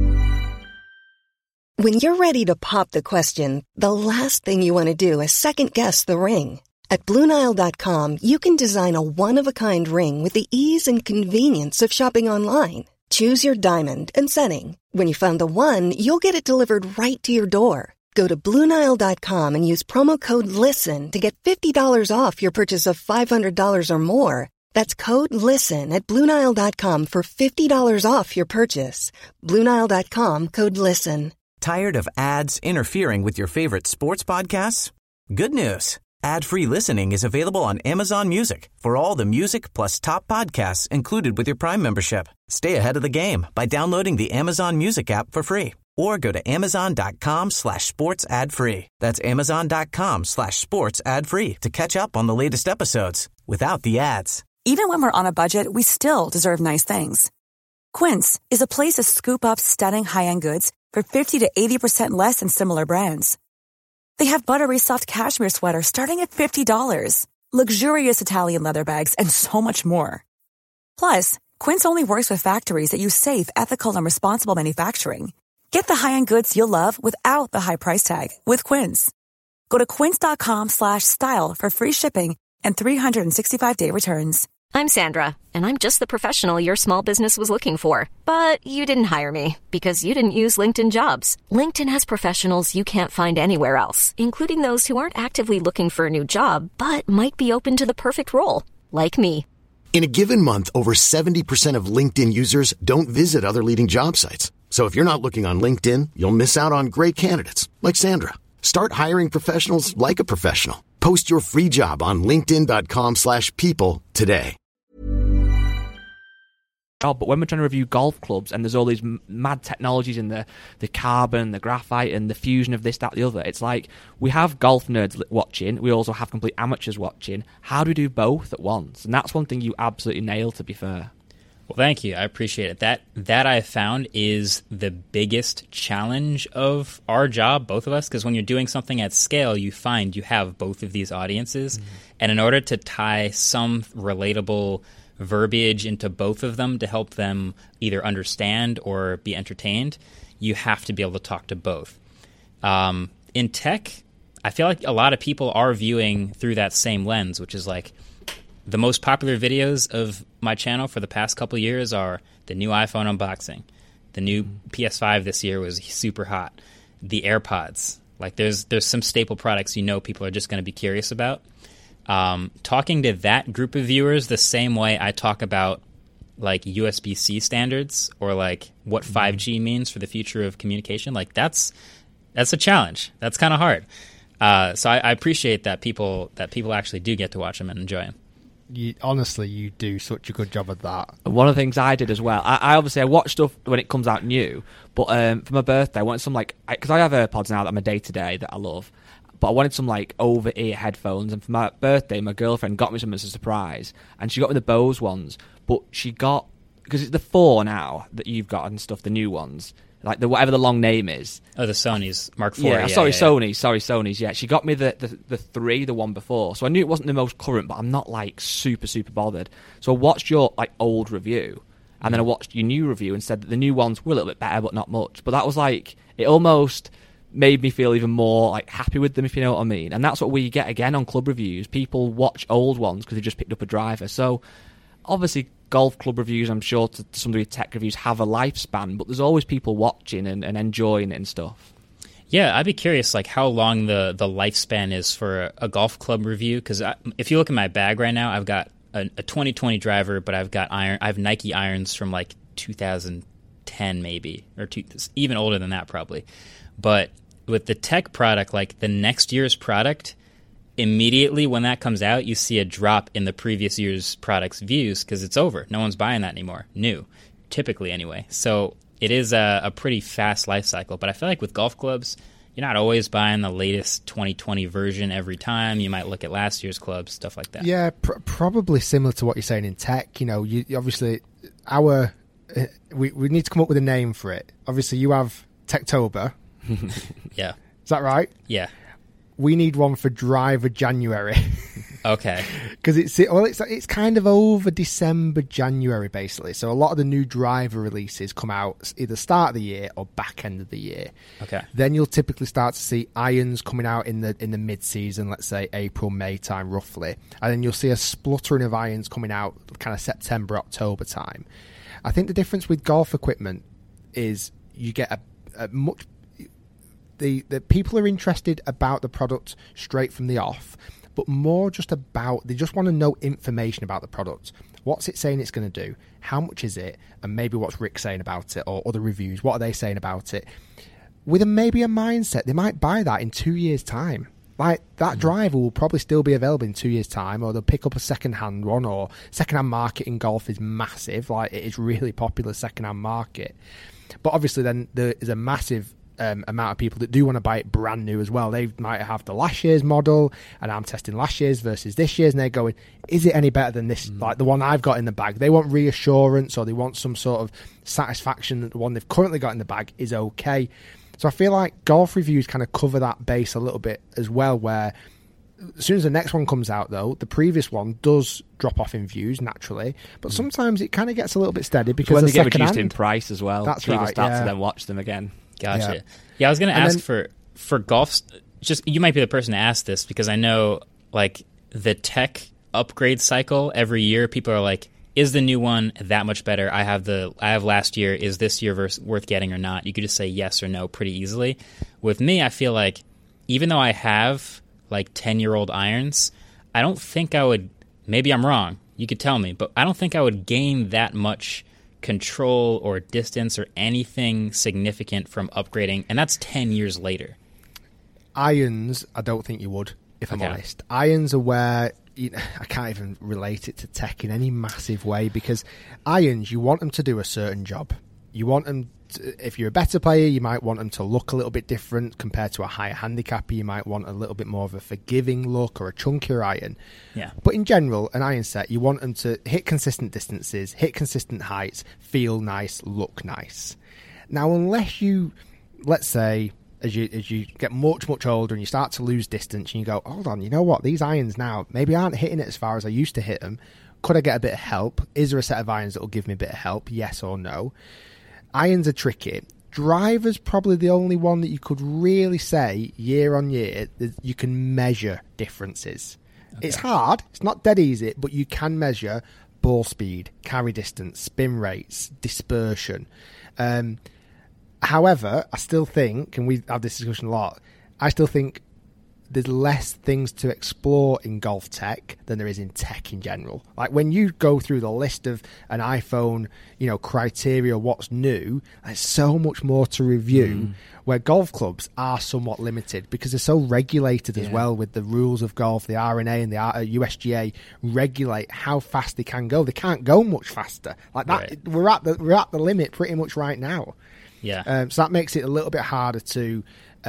When you're ready to pop the question, the last thing you want to do is second-guess the ring. At BlueNile.com, you can design a one-of-a-kind ring with the ease and convenience of shopping online. Choose your diamond and setting. When you find the one, you'll get it delivered right to your door. Go to BlueNile.com and use promo code LISTEN to get $50 off your purchase of $500 or more. That's code LISTEN at BlueNile.com for $50 off your purchase. BlueNile.com, code LISTEN. Tired of ads interfering with your favorite sports podcasts? Good news. Ad-free listening is available on Amazon Music for all the music plus top podcasts included with your Prime membership. Stay ahead of the game by downloading the Amazon Music app for free. Or go to Amazon.com/sports ad free. That's Amazon.com/sports ad free to catch up on the latest episodes without the ads. Even when we're on a budget, we still deserve nice things. Quince is a place to scoop up stunning high-end goods for 50 to 80% less than similar brands. They have buttery soft cashmere sweaters starting at $50, luxurious Italian leather bags, and so much more. Plus, Quince only works with factories that use safe, ethical, and responsible manufacturing. Get the high-end goods you'll love without the high price tag with Quince. Go to quince.com/style for free shipping and 365-day returns. I'm Sandra, and I'm just the professional your small business was looking for. But you didn't hire me because you didn't use LinkedIn Jobs. LinkedIn has professionals you can't find anywhere else, including those who aren't actively looking for a new job, but might be open to the perfect role, like me. In a given month, over 70% of LinkedIn users don't visit other leading job sites. So if you're not looking on LinkedIn, you'll miss out on great candidates like Sandra. Start hiring professionals like a professional. Post your free job on linkedin.com/people today. job. But when we're trying to review golf clubs and there's all these mad technologies in the carbon, the graphite, and the fusion of this, that, the other, it's like we have golf nerds watching. We also have complete amateurs watching. How do we do both at once? And that's one thing you absolutely nailed, to be fair. Well, thank you. I appreciate it. That I found is the biggest challenge of our job, both of us, because when you're doing something at scale, you find you have both of these audiences. Mm-hmm. And in order to tie some relatable verbiage into both of them to help them either understand or be entertained, you have to be able to talk to both. In tech, I feel like a lot of people are viewing through that same lens, which is like, the most popular videos of my channel for the past couple of years are the new iPhone unboxing. The new PS5 this year was super hot. The AirPods. Like there's some staple products people are just going to be curious about. Talking to that group of viewers the same way I talk about like USB-C standards or like what 5G means for the future of communication, like that's a challenge. That's kind of hard. So I appreciate that people actually do get to watch them and enjoy them. You do such a good job of that. One of the things I did as well, I obviously watch stuff when it comes out new, but for my birthday I wanted some because I have AirPods now that I'm a day-to-day that I love, but I wanted some like over-ear headphones, and for my birthday my girlfriend got me some as a surprise, and she got me the Bose ones, but she got, because it's the 4 now that you've got and stuff, the new ones, like whatever the long name is. Oh, the Sony's Mark IV. Sony's. Yeah, she got me the 3, the one before. So I knew it wasn't the most current, but I'm not like super bothered. So I watched your like old review, and then I watched your new review and said that the new ones were a little bit better, but not much. But that was like, it almost made me feel even more like happy with them, if you know what I mean. And that's what we get again on club reviews. People watch old ones because they just picked up a driver. So obviously, golf club reviews, I'm sure to some degree tech reviews have a lifespan, but there's always people watching and enjoying it and stuff. Yeah, I'd be curious like how long the lifespan is for a golf club review, because if you look at my bag right now, I've got a 2020 driver, but I have Nike irons from like 2010 maybe, or even older than that probably. But with the tech product, like the next year's product, immediately when that comes out, you see a drop in the previous year's product's views because it's over. No one's buying that anymore. New, typically anyway. So it is a pretty fast life cycle. But I feel like with golf clubs, you're not always buying the latest 2020 version every time. You might look at last year's clubs, stuff like that. Yeah, probably similar to what you're saying in tech. You know, you obviously we need to come up with a name for it. Obviously, you have Techtober. Yeah. Is that right? Yeah. We need one for Driver January. Okay. Because it's kind of over December, January, basically. So a lot of the new driver releases come out either start of the year or back end of the year. Okay. Then you'll typically start to see irons coming out in the mid-season, let's say April, May time, roughly. And then you'll see a spluttering of irons coming out kind of September, October time. I think the difference with golf equipment is you get a much... The people are interested about the product straight from the off, but more just about, they just want to know information about the product. What's it saying it's going to do? How much is it? And maybe what's Rick saying about it, or other reviews. What are they saying about it? With maybe a mindset, they might buy that in 2 years' time. Like, that driver will probably still be available in 2 years' time, or they'll pick up a second-hand one, or second-hand market in golf is massive. Like, it is really popular, second-hand market. But obviously then there is a massive amount of people that do want to buy it brand new as well. They might have the last year's model, and I'm testing last year's versus this year's, and they're going, is it any better than this, like the one I've got in the bag? They want reassurance, or they want some sort of satisfaction that the one they've currently got in the bag is okay. So I feel like golf reviews kind of cover that base a little bit as well, where as soon as the next one comes out, though, the previous one does drop off in views naturally, but sometimes it kind of gets a little bit steady because when they get reduced in price as well. That's people right, start to then watch them again. Gotcha. Yeah, I was going to ask for golf. Just, you might be the person to ask this, because I know like the tech upgrade cycle every year. People are like, is the new one that much better? I have last year. Is this year worth getting or not? You could just say yes or no pretty easily. With me, I feel like even though I have like 10-year-old irons, I don't think I would. Maybe I'm wrong. You could tell me, but I don't think I would gain that much control or distance or anything significant from upgrading, and that's 10 years later. Irons, I don't think you would, if I'm honest. Irons are where I can't even relate it to tech in any massive way, because irons, you want them to do a certain job. You want them to, if you're a better player, you might want them to look a little bit different compared to a higher handicapper. You might want a little bit more of a forgiving look or a chunkier iron. Yeah. But in general, an iron set, you want them to hit consistent distances, hit consistent heights, feel nice, look nice. Now, unless you, let's say, as you get much, much older and you start to lose distance and you go, hold on, you know what, these irons now maybe aren't hitting it as far as I used to hit them. Could I get a bit of help? Is there a set of irons that will give me a bit of help? Yes or no? Irons are tricky. Driver's probably the only one that you could really say year on year that you can measure differences. Okay. It's hard. It's not dead easy, but you can measure ball speed, carry distance, spin rates, dispersion. However, I still think, and we have this discussion a lot, I still think there's less things to explore in golf tech than there is in tech in general. Like when you go through the list of an iPhone, criteria, what's new, there's so much more to review, where golf clubs are somewhat limited because they're so regulated as well with the rules of golf. The RNA and the USGA regulate how fast they can go. They can't go much faster. Like that, right. We're at the limit pretty much right now. Yeah. So that makes it a little bit harder to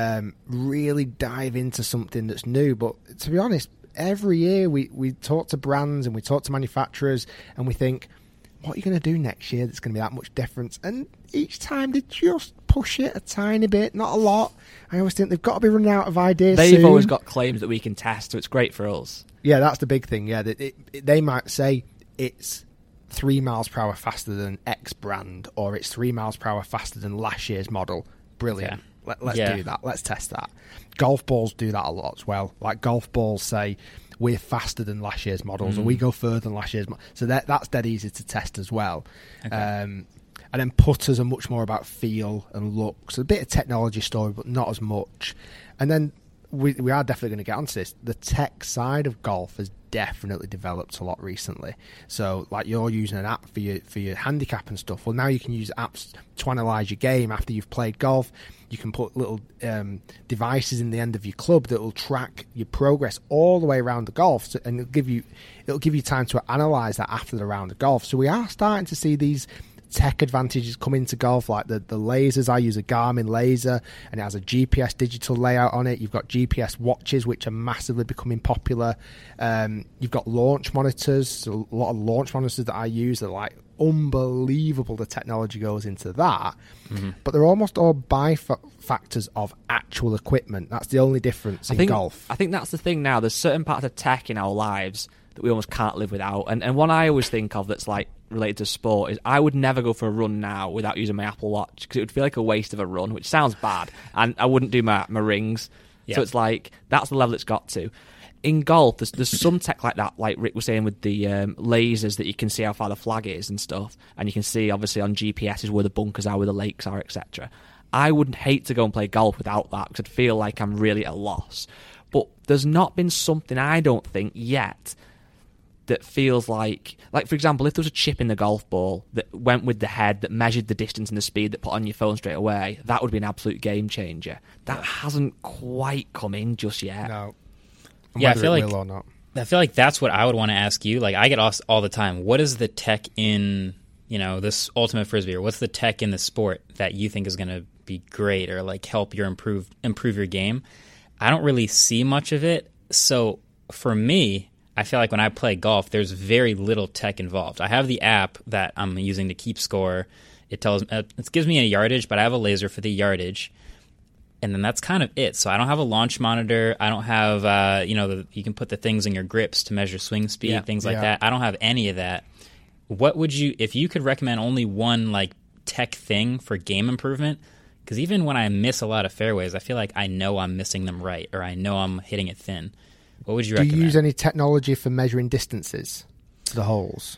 really dive into something that's new. But to be honest, every year we talk to brands and we talk to manufacturers and we think, what are you going to do next year that's going to be that much difference? And each time they just push it a tiny bit, not a lot. I always think they've got to be running out of ideas They've soon. always got claims that we can test, so it's great for us. Yeah, that's the big thing. Yeah, they might say it's 3 miles per hour faster than X brand, or it's 3 miles per hour faster than last year's model. Brilliant. Yeah. Let's do that. Let's test that. Golf balls do that a lot as well. Like golf balls say we're faster than last year's models, or we go further than last year's models. So that's dead easy to test as well. Okay. And then putters are much more about feel and look. So a bit of technology story, but not as much. And then we are definitely going to get onto this. The tech side of golf has definitely developed a lot recently. So like you're using an app for your handicap and stuff. Well, now you can use apps to analyse your game after you've played golf. You can put little devices in the end of your club that will track your progress all the way around the golf, and it'll give you time to analyse that after the round of golf. So we are starting to see these tech advantages come into golf, like the lasers. I use a Garmin laser and it has a GPS digital layout on it. You've got GPS watches, which are massively becoming popular. You've got launch monitors. A lot of launch monitors that I use are like unbelievable. The technology goes into that, but they're almost all factors of actual equipment. That's the only difference in golf. I think that's the thing now. There's certain parts of tech in our lives that we almost can't live without. And one I always think of that's like related to sport is I would never go for a run now without using my Apple Watch, because it would feel like a waste of a run, which sounds bad. And I wouldn't do my rings. Yeah. So it's like, that's the level it's got to. In golf, there's some tech like that, like Rick was saying with the lasers, that you can see how far the flag is and stuff. And you can see, obviously, on GPSs where the bunkers are, where the lakes are, etc. I wouldn't hate to go and play golf without that, because I'd feel like I'm really at a loss. But there's not been something, I don't think, yet that feels like, for example, if there was a chip in the golf ball that went with the head, that measured the distance and the speed, that put on your phone straight away, that would be an absolute game changer. That hasn't quite come in just yet. No. Yeah, I feel like that's what I would want to ask you. Like, I get asked all the time, what is the tech in, this Ultimate Frisbee, or what's the tech in the sport that you think is going to be great or like help your improve your game? I don't really see much of it. So for me, I feel like when I play golf, there's very little tech involved. I have the app that I'm using to keep score. It gives me a yardage, but I have a laser for the yardage, and then that's kind of it. So I don't have a launch monitor. I don't have, you can put the things in your grips to measure swing speed, things like that. I don't have any of that. What would you, if you could recommend only one like tech thing for game improvement? Because even when I miss a lot of fairways, I feel like I know I'm missing them right, or I know I'm hitting it thin. What would you recommend? Do you use any technology for measuring distances to the holes?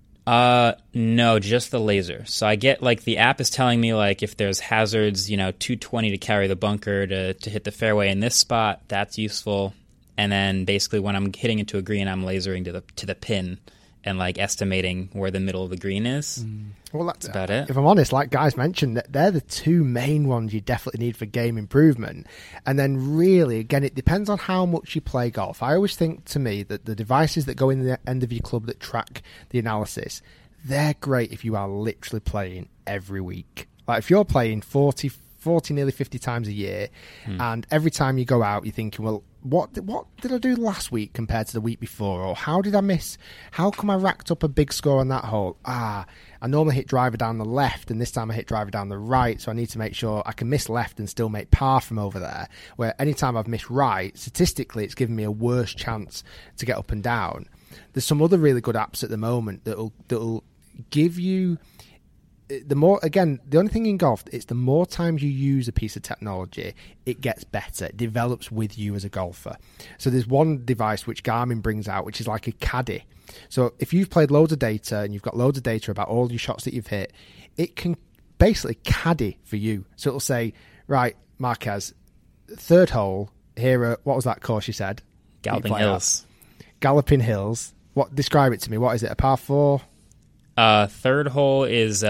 No, just the laser. So I get, like, the app is telling me, like, if there's hazards, 220 to carry the bunker to hit the fairway in this spot, that's useful. And then basically when I'm hitting into a green, I'm lasering to the pin and like estimating where the middle of the green is. Well, that's about it. If I'm honest, like guys mentioned, that they're the two main ones you definitely need for game improvement. And then really, again, it depends on how much you play golf. I always think, to me, that the devices that go in the end of your club that track the analysis, they're great if you are literally playing every week. Like if you're playing 40, nearly 50 times a year, and every time you go out, you're thinking, well, what did I do last week compared to the week before? Or how did I miss? How come I racked up a big score on that hole? I normally hit driver down the left, and this time I hit driver down the right, so I need to make sure I can miss left and still make par from over there. Where anytime I've missed right, statistically, it's given me a worse chance to get up and down. There's some other really good apps at the moment that'll give you... The only thing in golf, it's the more times you use a piece of technology, it gets better. It develops with you as a golfer. So there's one device which Garmin brings out, which is like a caddy. So if you've played loads of data and you've got loads of data about all your shots that you've hit, it can basically caddy for you. So it'll say, right, Marquez, third hole, here, what was that course you said? Galloping Hills. Galloping Hills. Describe it to me. What is it, a par 4? Third hole is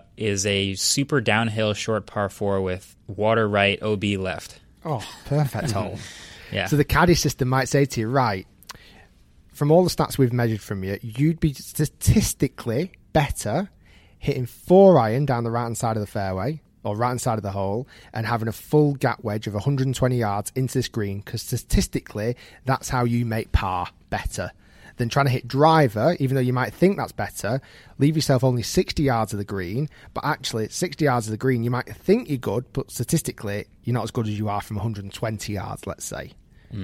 a super downhill short par 4 with water right, OB left. Oh, perfect hole. Yeah. So the caddy system might say to you, right, from all the stats we've measured from you, you'd be statistically better hitting 4-iron down the right-hand side of the fairway or right-hand side of the hole and having a full gap wedge of 120 yards into this green, because statistically, that's how you make par better. Then trying to hit driver, even though you might think that's better, leave yourself only 60 yards of the green, but actually 60 yards of the green, you might think you're good, but statistically, you're not as good as you are from 120 yards, let's say.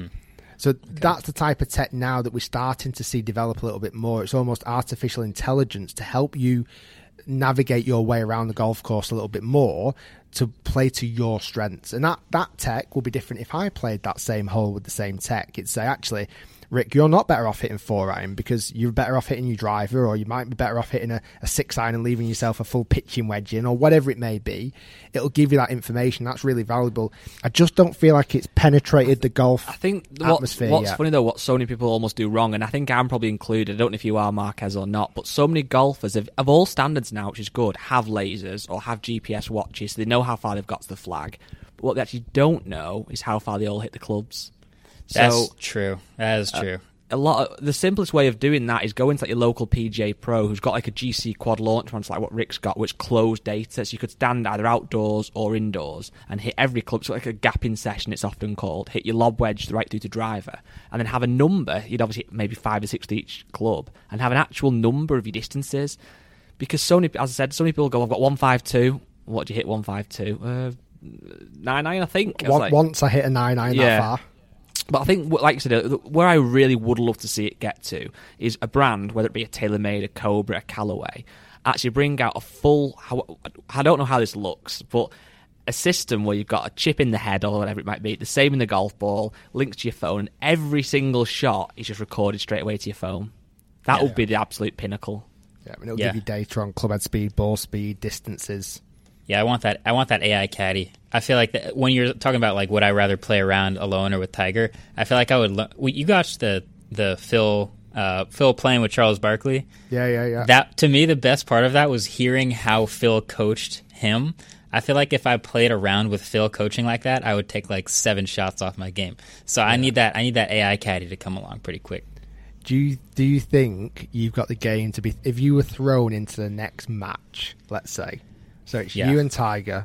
So that's the type of tech now that we're starting to see develop a little bit more. It's almost artificial intelligence to help you navigate your way around the golf course a little bit more to play to your strengths. And that tech will be different if I played that same hole with the same tech. It'd say, actually, Rick, you're not better off hitting 4-iron because you're better off hitting your driver, or you might be better off hitting a 6-iron and leaving yourself a full pitching wedge in, or whatever it may be. It'll give you that information. That's really valuable. I just don't feel like it's penetrated the golf atmosphere what's yet. funny though, what so many people almost do wrong, and I think I'm probably included, I don't know if you are, Marquez, or not, but so many golfers of all standards now, which is good, have lasers or have GPS watches, so they know how far they've got to the flag. But what they actually don't know is how far they all hit the clubs. That's true. That is true. The simplest way of doing that is going to like your local PGA Pro who's got like a GC quad launch one, like what Rick's got, which closed data, so you could stand either outdoors or indoors and hit every club. So like a gapping session, it's often called. Hit your lob wedge right through to driver, and then have a number. You'd obviously hit maybe 5 or 6 to each club, and have an actual number of your distances. Because so many, as I said, so many people go, I've got 152. What do you hit 152? 9-iron, I think. Once I hit a 9-iron that far. But I think, like you said, where I really would love to see it get to is a brand, whether it be a TaylorMade, a Cobra, a Callaway, actually bring out a full, I don't know how this looks, but a system where you've got a chip in the head or whatever it might be, the same in the golf ball, links to your phone, and every single shot is just recorded straight away to your phone. That would be the absolute pinnacle. Yeah, I mean, it'll give you data on club head speed, ball speed, distances. Yeah, I want that AI caddy. I feel like when you're talking about like would I rather play around alone or with Tiger, I feel like I would. You watched the Phil playing with Charles Barkley. Yeah. That, to me, the best part of that was hearing how Phil coached him. I feel like if I played around with Phil coaching like that, I would take like 7 shots off my game. So I need that AI caddy to come along pretty quick. Do you think you've got the game to be, if you were thrown into the next match, let's say, so it's you and Tiger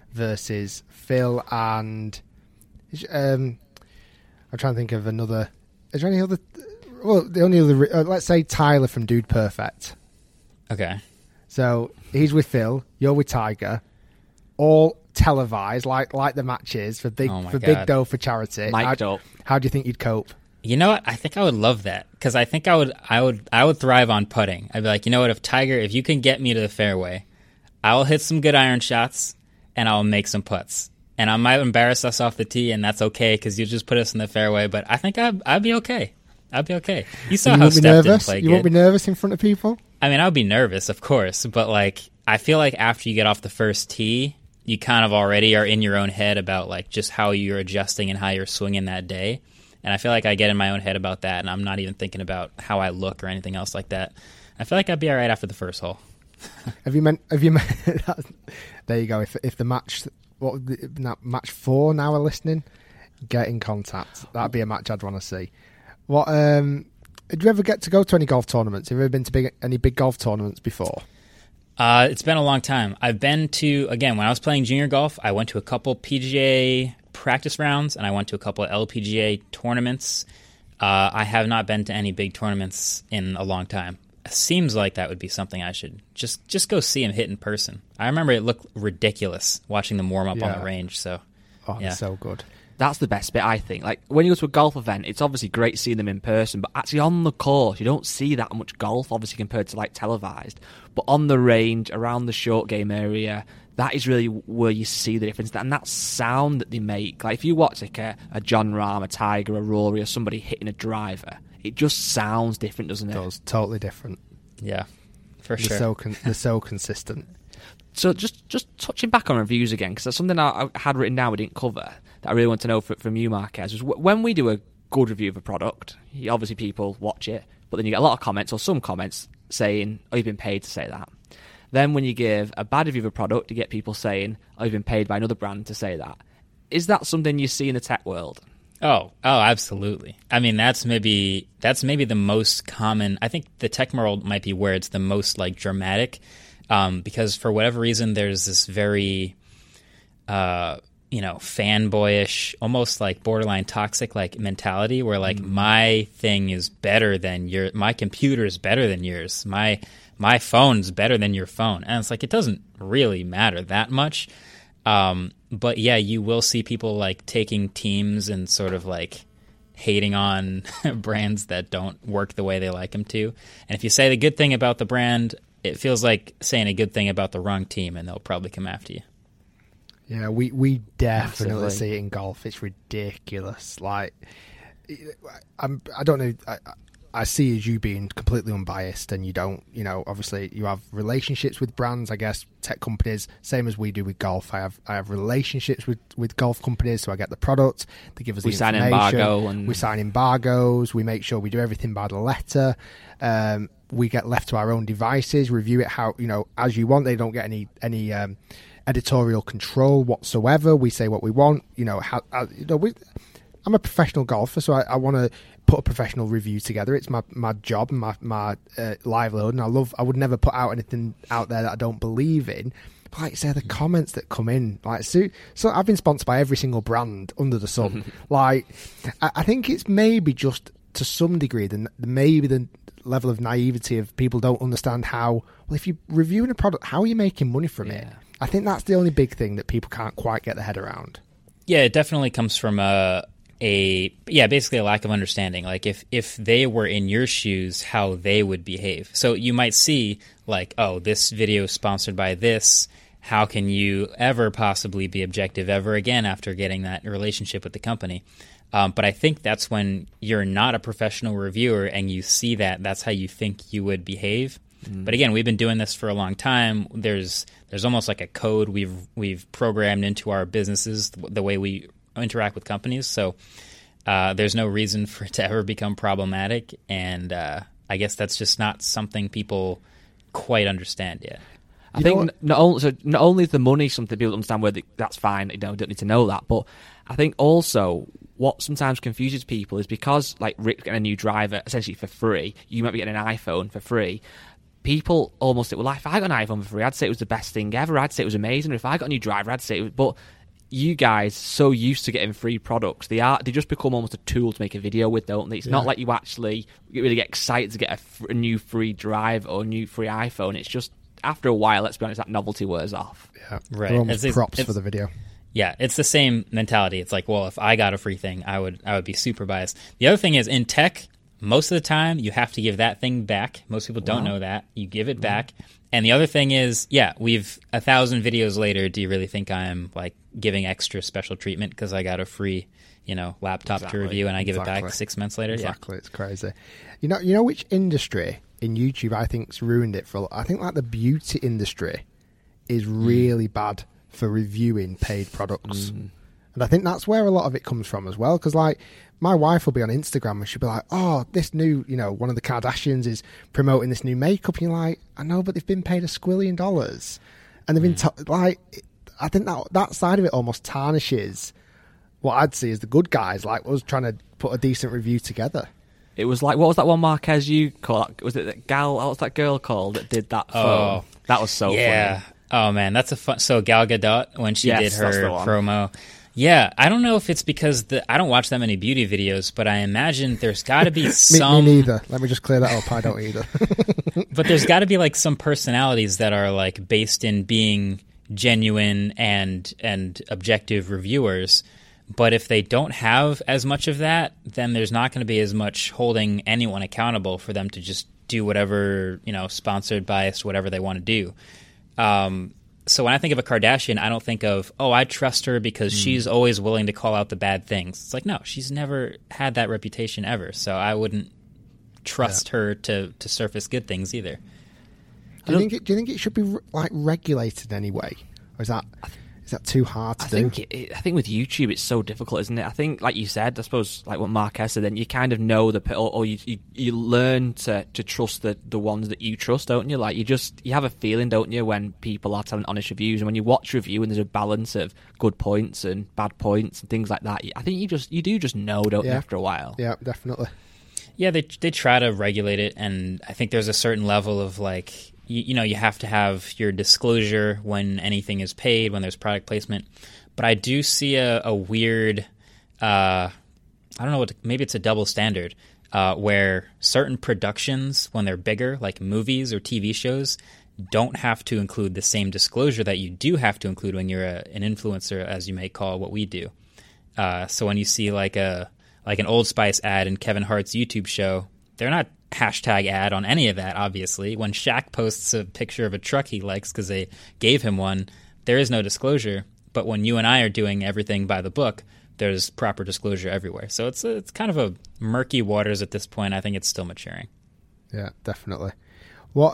versus Phil and I'm trying to think of another. Is there any other? Well, the only other. Let's say Tyler from Dude Perfect. Okay. So he's with Phil. You're with Tiger. All televised, like the matches for big dough for charity. Mic'd up. How do you think you'd cope? You know what? I think I would love that because I think I would thrive on putting. I'd be like, you know what? If you can get me to the fairway, I'll hit some good iron shots and I'll make some putts. And I might embarrass us off the tee, and that's okay because you just put us in the fairway. But I think I'd be okay. I'd be okay. You saw how Steph didn't play good. You won't be nervous in front of people? I mean, I would be nervous, of course. But like, I feel like after you get off the first tee, you kind of already are in your own head about like just how you're adjusting and how you're swinging that day. And I feel like I get in my own head about that, and I'm not even thinking about how I look or anything else like that. I feel like I'd be all right after the first hole. Have you meant? There you go. If the match, match 4 now are listening, get in contact. That'd be a match I'd want to see. What? Did you ever get to go to any golf tournaments? Have you ever been to any big golf tournaments before? It's been a long time. I've been to, again, when I was playing junior golf, I went to a couple PGA practice rounds, and I went to a couple of LPGA tournaments. I have not been to any big tournaments in a long time. It seems like that would be something I should just go see him hit in person. I remember it looked ridiculous watching them warm up on the range. So, it's so good. That's the best bit, I think. Like, when you go to a golf event, it's obviously great seeing them in person, but actually on the course, you don't see that much golf, obviously, compared to, like, televised. But on the range, around the short game area, that is really where you see the difference. And that sound that they make, like, if you watch, like, a John Rahm, a Tiger, a Rory, or somebody hitting a driver, it just sounds different, doesn't it? It does, totally different. Yeah, for sure. They're so consistent. So just touching back on reviews again, because that's something I had written down we didn't cover, that I really want to know from you, Marquez, is when we do a good review of a product, obviously people watch it, but then you get a lot of comments, or some comments, saying, oh, you've been paid to say that. Then when you give a bad review of a product, you get people saying, oh, you've been paid by another brand to say that. Is that something you see in the tech world? Oh, absolutely. I mean, that's maybe the most common. I think the tech world might be where it's the most, like, dramatic, because for whatever reason, there's this very, fanboyish, almost like borderline toxic, like, mentality where, like, my thing is better than my computer is better than yours, my phone's better than your phone, and it's like it doesn't really matter that much. But yeah, you will see people, like, taking teams and sort of, like, hating on brands that don't work the way they like them to. And if you say the good thing about the brand, it feels like saying a good thing about the wrong team, and they'll probably come after you. Yeah, we definitely see it in golf. It's ridiculous. Like, I don't know. I see as you being completely unbiased, and you don't, obviously you have relationships with brands, I guess, tech companies, same as we do with golf. I have relationships with golf companies, so I get the product, they give us the information. We sign embargoes, we make sure we do everything by the letter. We get left to our own devices, review it how, as you want. They don't get any editorial control whatsoever. We say what we want. I'm a professional golfer, so I want to put a professional review together. It's my job and my livelihood, and I would never put out anything out there that I don't believe in. But like I say, the comments that come in, like, so I've been sponsored by every single brand under the sun. Like, I think it's maybe just to some degree maybe the level of naivety of people don't understand how, well, if you're reviewing a product, how are you making money from it? I think that's the only big thing that people can't quite get their head around. Yeah, it definitely comes from basically a lack of understanding. Like, if they were in your shoes, how they would behave. So you might see, like, oh, this video is sponsored by this. How can you ever possibly be objective ever again after getting that relationship with the company? But I think that's when you're not a professional reviewer and you see that's how you think you would behave. But again, we've been doing this for a long time. There's almost like a code we've programmed into our businesses, the way we interact with companies. So there's no reason for it to ever become problematic. And I guess that's just not something people quite understand yet. I think not only is the money something people understand where that's fine, don't need to know that, but I think also what sometimes confuses people is because, like, Rick's getting a new driver essentially for free, you might be getting an iPhone for free. People almost say, well, if I got an iPhone for free, I'd say it was the best thing ever. I'd say it was amazing. If I got a new driver, I'd say it was... But you guys so used to getting free products, they just become almost a tool to make a video with, don't they? It's not like you actually really get excited to get a new free drive or a new free iPhone. It's just, after a while, let's be honest, that novelty wears off. Yeah, right. They're almost props for the video. Yeah, it's the same mentality. It's like, well, if I got a free thing, I would be super biased. The other thing is, in tech, most of the time, you have to give that thing back. Most people don't know that. You give it back. And the other thing is, we've 1,000 videos later, do you really think I'm, like, giving extra special treatment because I got a free, laptop to review and I give it back 6 months later? Exactly, It's crazy. You know which industry in YouTube I think's ruined it for? I think, like, the beauty industry is really bad for reviewing paid products. And I think that's where a lot of it comes from as well. Because, like, my wife will be on Instagram and she'll be like, oh, this new, one of the Kardashians is promoting this new makeup. And you're like, I know, but they've been paid $1 squillion. And they've been, I think that side of it almost tarnishes what I'd see as the good guys, like us trying to put a decent review together. It was like, what was that one, Marquez, you called? Was it that gal? What was that girl called that did that phone? That was so funny. Oh, man, that's a fun... So Gal Gadot, when she did her promo... Yeah, I don't know if it's because I don't watch that many beauty videos, but I imagine there's got to be some... Me neither. Let me just clear that up. I don't either. But there's got to be like some personalities that are like based in being genuine and objective reviewers. But if they don't have as much of that, then there's not going to be as much holding anyone accountable for them to just do whatever, sponsored, biased, whatever they want to do. So when I think of a Kardashian, I don't think of, I trust her because she's always willing to call out the bad things. It's like, no, she's never had that reputation ever. So I wouldn't trust her to surface good things either. Do you think it should be like regulated anyway? Or is that too hard to do? I think with YouTube it's so difficult, isn't it? I think, like you said, I suppose, like what Marquez said, then you kind of know or you learn to trust the ones that you trust, don't you? Like you have a feeling, don't you, when people are telling honest reviews, and when you watch review and there's a balance of good points and bad points and things like that, I think you do just know, don't you, after a while? Yeah, definitely. Yeah, they try to regulate it, and I think there's a certain level of like, you have to have your disclosure when anything is paid, when there's product placement. But I do see a weird, I don't know, maybe it's a double standard, where certain productions, when they're bigger, like movies or TV shows, don't have to include the same disclosure that you do have to include when you're an influencer, as you may call what we do. So when you see like an Old Spice ad in Kevin Hart's YouTube show, they're not hashtag ad on any of that, obviously. When Shaq posts a picture of a truck he likes because they gave him one, there is no disclosure. But when you and I are doing everything by the book, there's proper disclosure everywhere. So it's kind of a murky waters at this point. I think it's still maturing. Yeah, definitely. What's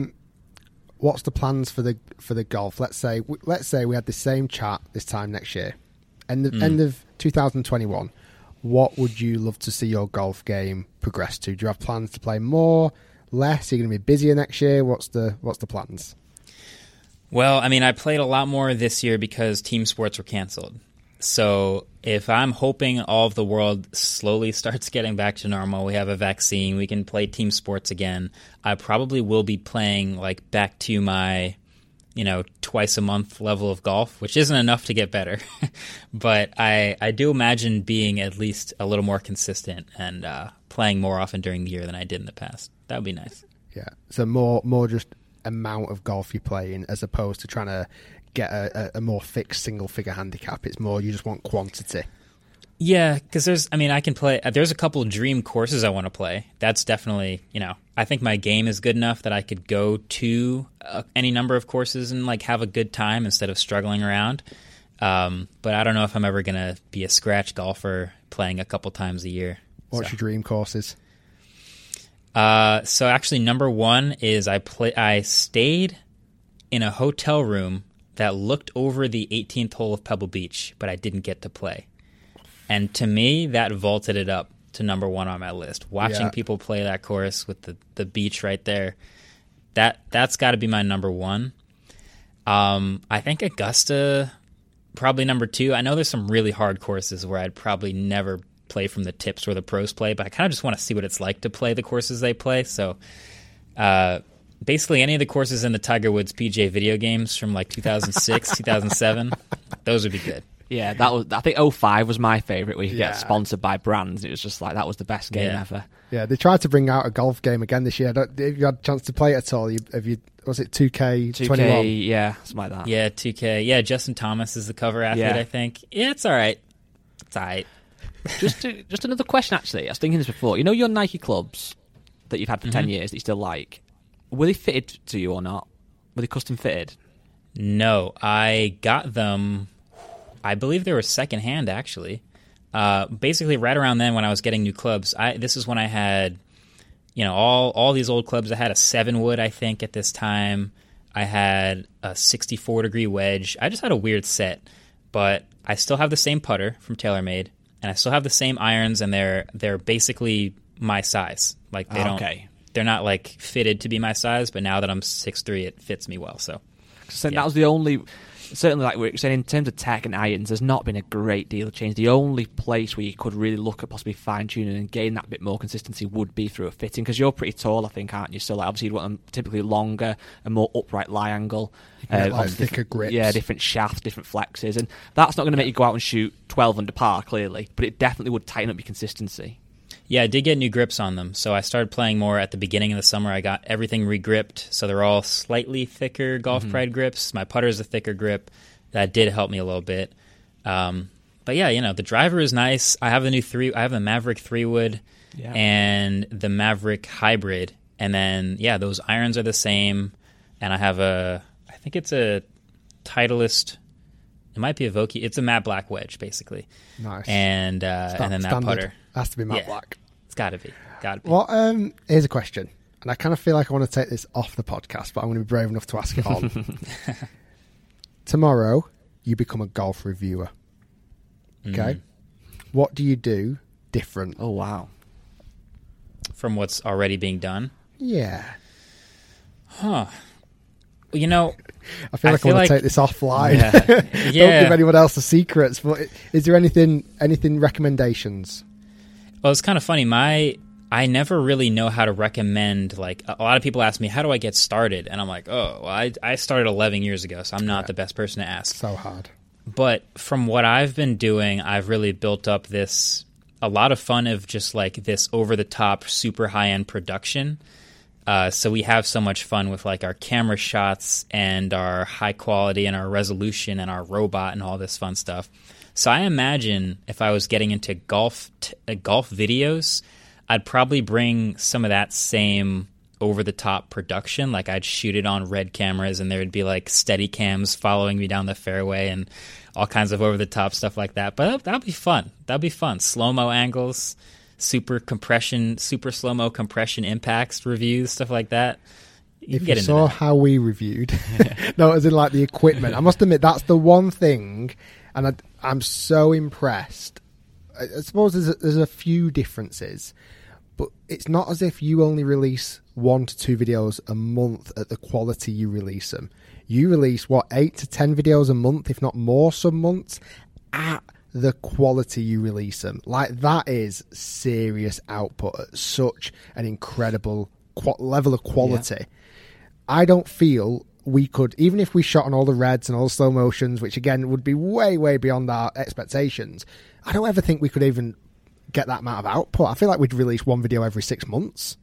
the plans for the golf? Let's say we had the same chat this time next year, end of 2021. What would you love to see your golf game progress to? Do you have plans to play more, less? Are you going to be busier next year? What's the plans? Well, I mean, I played a lot more this year because team sports were canceled. So if I'm hoping all of the world slowly starts getting back to normal, we have a vaccine, we can play team sports again, I probably will be playing like back to my twice a month level of golf, which isn't enough to get better. But I do imagine being at least a little more consistent and playing more often during the year than I did in the past. That would be nice. Yeah. So more just amount of golf you're playing as opposed to trying to get a more fixed single figure handicap. It's more you just want quantity. Yeah, because there's a couple of dream courses I want to play. That's definitely, I think my game is good enough that I could go to any number of courses and like have a good time instead of struggling around. But I don't know if I'm ever going to be a scratch golfer playing a couple times a year. What's your dream courses? So actually number one is I stayed in a hotel room that looked over the 18th hole of Pebble Beach, but I didn't get to play. And to me, that vaulted it up to number one on my list. Watching people play that course with the beach right there, that's got to be my number one. I think Augusta, probably number two. I know there's some really hard courses where I'd probably never play from the tips where the pros play, but I kind of just want to see what it's like to play the courses they play. So basically any of the courses in the Tiger Woods PGA video games from like 2006, 2007, those would be good. Yeah, I think 05 was my favourite, where you get sponsored by brands. It was just like, that was the best game ever. Yeah, they tried to bring out a golf game again this year. Have you had a chance to play it at all? Was it 2K21? 2K, yeah, something like that. Yeah, 2K. Yeah, Justin Thomas is the cover athlete, I think. Yeah, it's all right. It's all right. Just another question, actually. I was thinking this before. Your Nike clubs that you've had for 10 years that you still like, were they fitted to you or not? Were they custom fitted? No, I got them... I believe they were secondhand, actually. Basically, right around then when I was getting new clubs, this is when I had, all these old clubs. I had a 7-wood, I think, at this time. I had a 64-degree wedge. I just had a weird set. but I still have the same putter from TaylorMade, and I still have the same irons, and they're basically my size. Like they're not like fitted to be my size, but now that I'm 6'3", it fits me well. So that was the only. Certainly, like we're saying, in terms of tech and irons, there's not been a great deal of change. The only place where you could really look at possibly fine-tuning and gain that bit more consistency would be through a fitting, because you're pretty tall, I think, aren't you? So like, obviously you'd want them typically longer, a more upright lie angle. Thicker grips. Yeah, different shafts, different flexes. And that's not going to make you go out and shoot 12 under par, clearly, but it definitely would tighten up your consistency. Yeah, I did get new grips on them. So I started playing more at the beginning of the summer. I got everything re-gripped, so they're all slightly thicker Golf Pride grips. My putter is a thicker grip. That did help me a little bit. But yeah, the driver is nice. I have the Maverick 3-wood and the Maverick Hybrid. And then, those irons are the same. And I have I think it's a Titleist. It might be a Vokey. It's a matte black wedge, basically. Nice. And then that putter. Has to be matte black. It's got to be. Well, here's a question. And I kind of feel like I want to take this off the podcast, but I'm going to be brave enough to ask it on. Tomorrow, you become a golf reviewer. Okay? What do you do different? Oh, wow. From what's already being done? Yeah. Huh. Well, I feel like I want to take this offline. Yeah. Don't give anyone else the secrets. But is there anything recommendations? Well, it's kind of funny. I never really know how to recommend. Like, a lot of people ask me, how do I get started? And I'm like, I started 11 years ago, so I'm not the best person to ask. So hard. But from what I've been doing, I've really built up a lot of fun of just like this over-the-top, super high-end production. So we have so much fun with like our camera shots and our high quality and our resolution and our robot and all this fun stuff. So I imagine if I was getting into golf videos, I'd probably bring some of that same over-the-top production. Like I'd shoot it on Red cameras, and there would be like steady cams following me down the fairway and all kinds of over-the-top stuff like that. But that'd be fun. That'd be fun. Slow-mo angles, super slow-mo compression impacts reviews, stuff like that. If you saw how we reviewed, no, as in like the equipment, I must admit that's the one thing, and I'm so impressed. I suppose there's a few differences, but it's not as if you only release 1 to 2 videos a month at the quality you release them. You release, 8 to 10 videos a month, if not more some months, at the quality you release them. Like, that is serious output at such an incredible level of quality. Yeah. I don't feel we could, even if we shot on all the reds and all the slow motions, which again would be way, way beyond our expectations, I don't ever think we could even get that amount of output. I feel like we'd release 1 video every 6 months.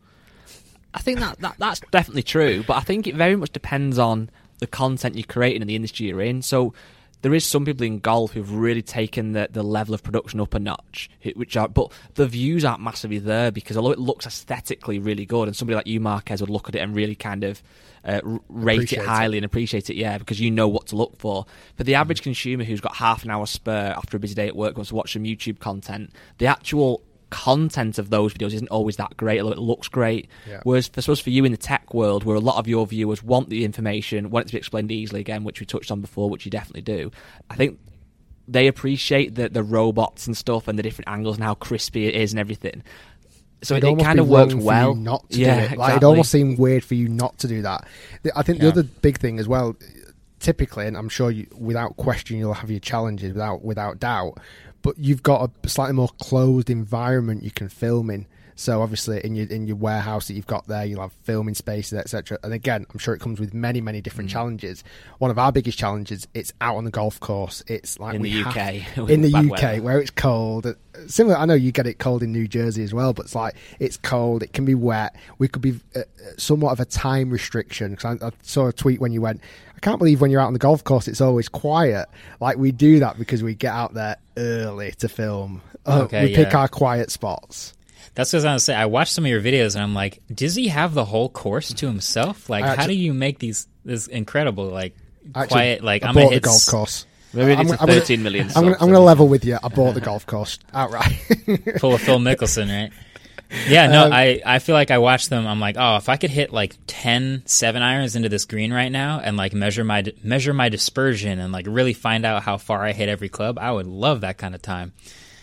I think that's definitely true, but I think it very much depends on the content you're creating and the industry you're in. So there is some people in golf who've really taken the level of production up a notch, but the views aren't massively there, because although it looks aesthetically really good, and somebody like you, Marquez, would look at it and really kind of rate it highly and appreciate it, because you know what to look for. For the average consumer who's got half an hour spare after a busy day at work, wants to watch some YouTube content, the actual content of those videos isn't always that great, although it looks great. Yeah. Whereas for you in the tech world, where a lot of your viewers want the information, want it to be explained easily, again, which we touched on before, which you definitely do, I think they appreciate the robots and stuff and the different angles and how crispy it is and everything. So it kind of works well. Not to do it. Exactly. Like, it almost seemed weird for you not to do that. I think the other big thing as well, typically, and I'm sure you, without question, you'll have your challenges without doubt, but you've got a slightly more closed environment you can film in. So obviously in your warehouse that you've got there, you'll have filming spaces, etc. And again, I'm sure it comes with many, many different challenges. One of our biggest challenges, it's out on the golf course. It's like in the UK, in the UK where it's cold. Similar, I know you get it cold in New Jersey as well, but it's like it's cold. It can be wet. We could be somewhat of a time restriction. Because I saw a tweet when you went, I can't believe when you're out on the golf course it's always quiet. Like, we do that because we get out there early to film. We pick our quiet spots. That's what I was going to say. I watched some of your videos and I'm like, does he have the whole course to himself? Like, how do you make this incredible, like, quiet, like, I'm going to hit the golf course. Maybe it's 13 million. I'm going to level with you. I bought the golf course outright. Full of Phil Mickelson, right? Yeah, no, I feel like I watch them. I'm like, oh, if I could hit like 10 7-irons into this green right now and like measure my dispersion and like really find out how far I hit every club, I would love that kind of time.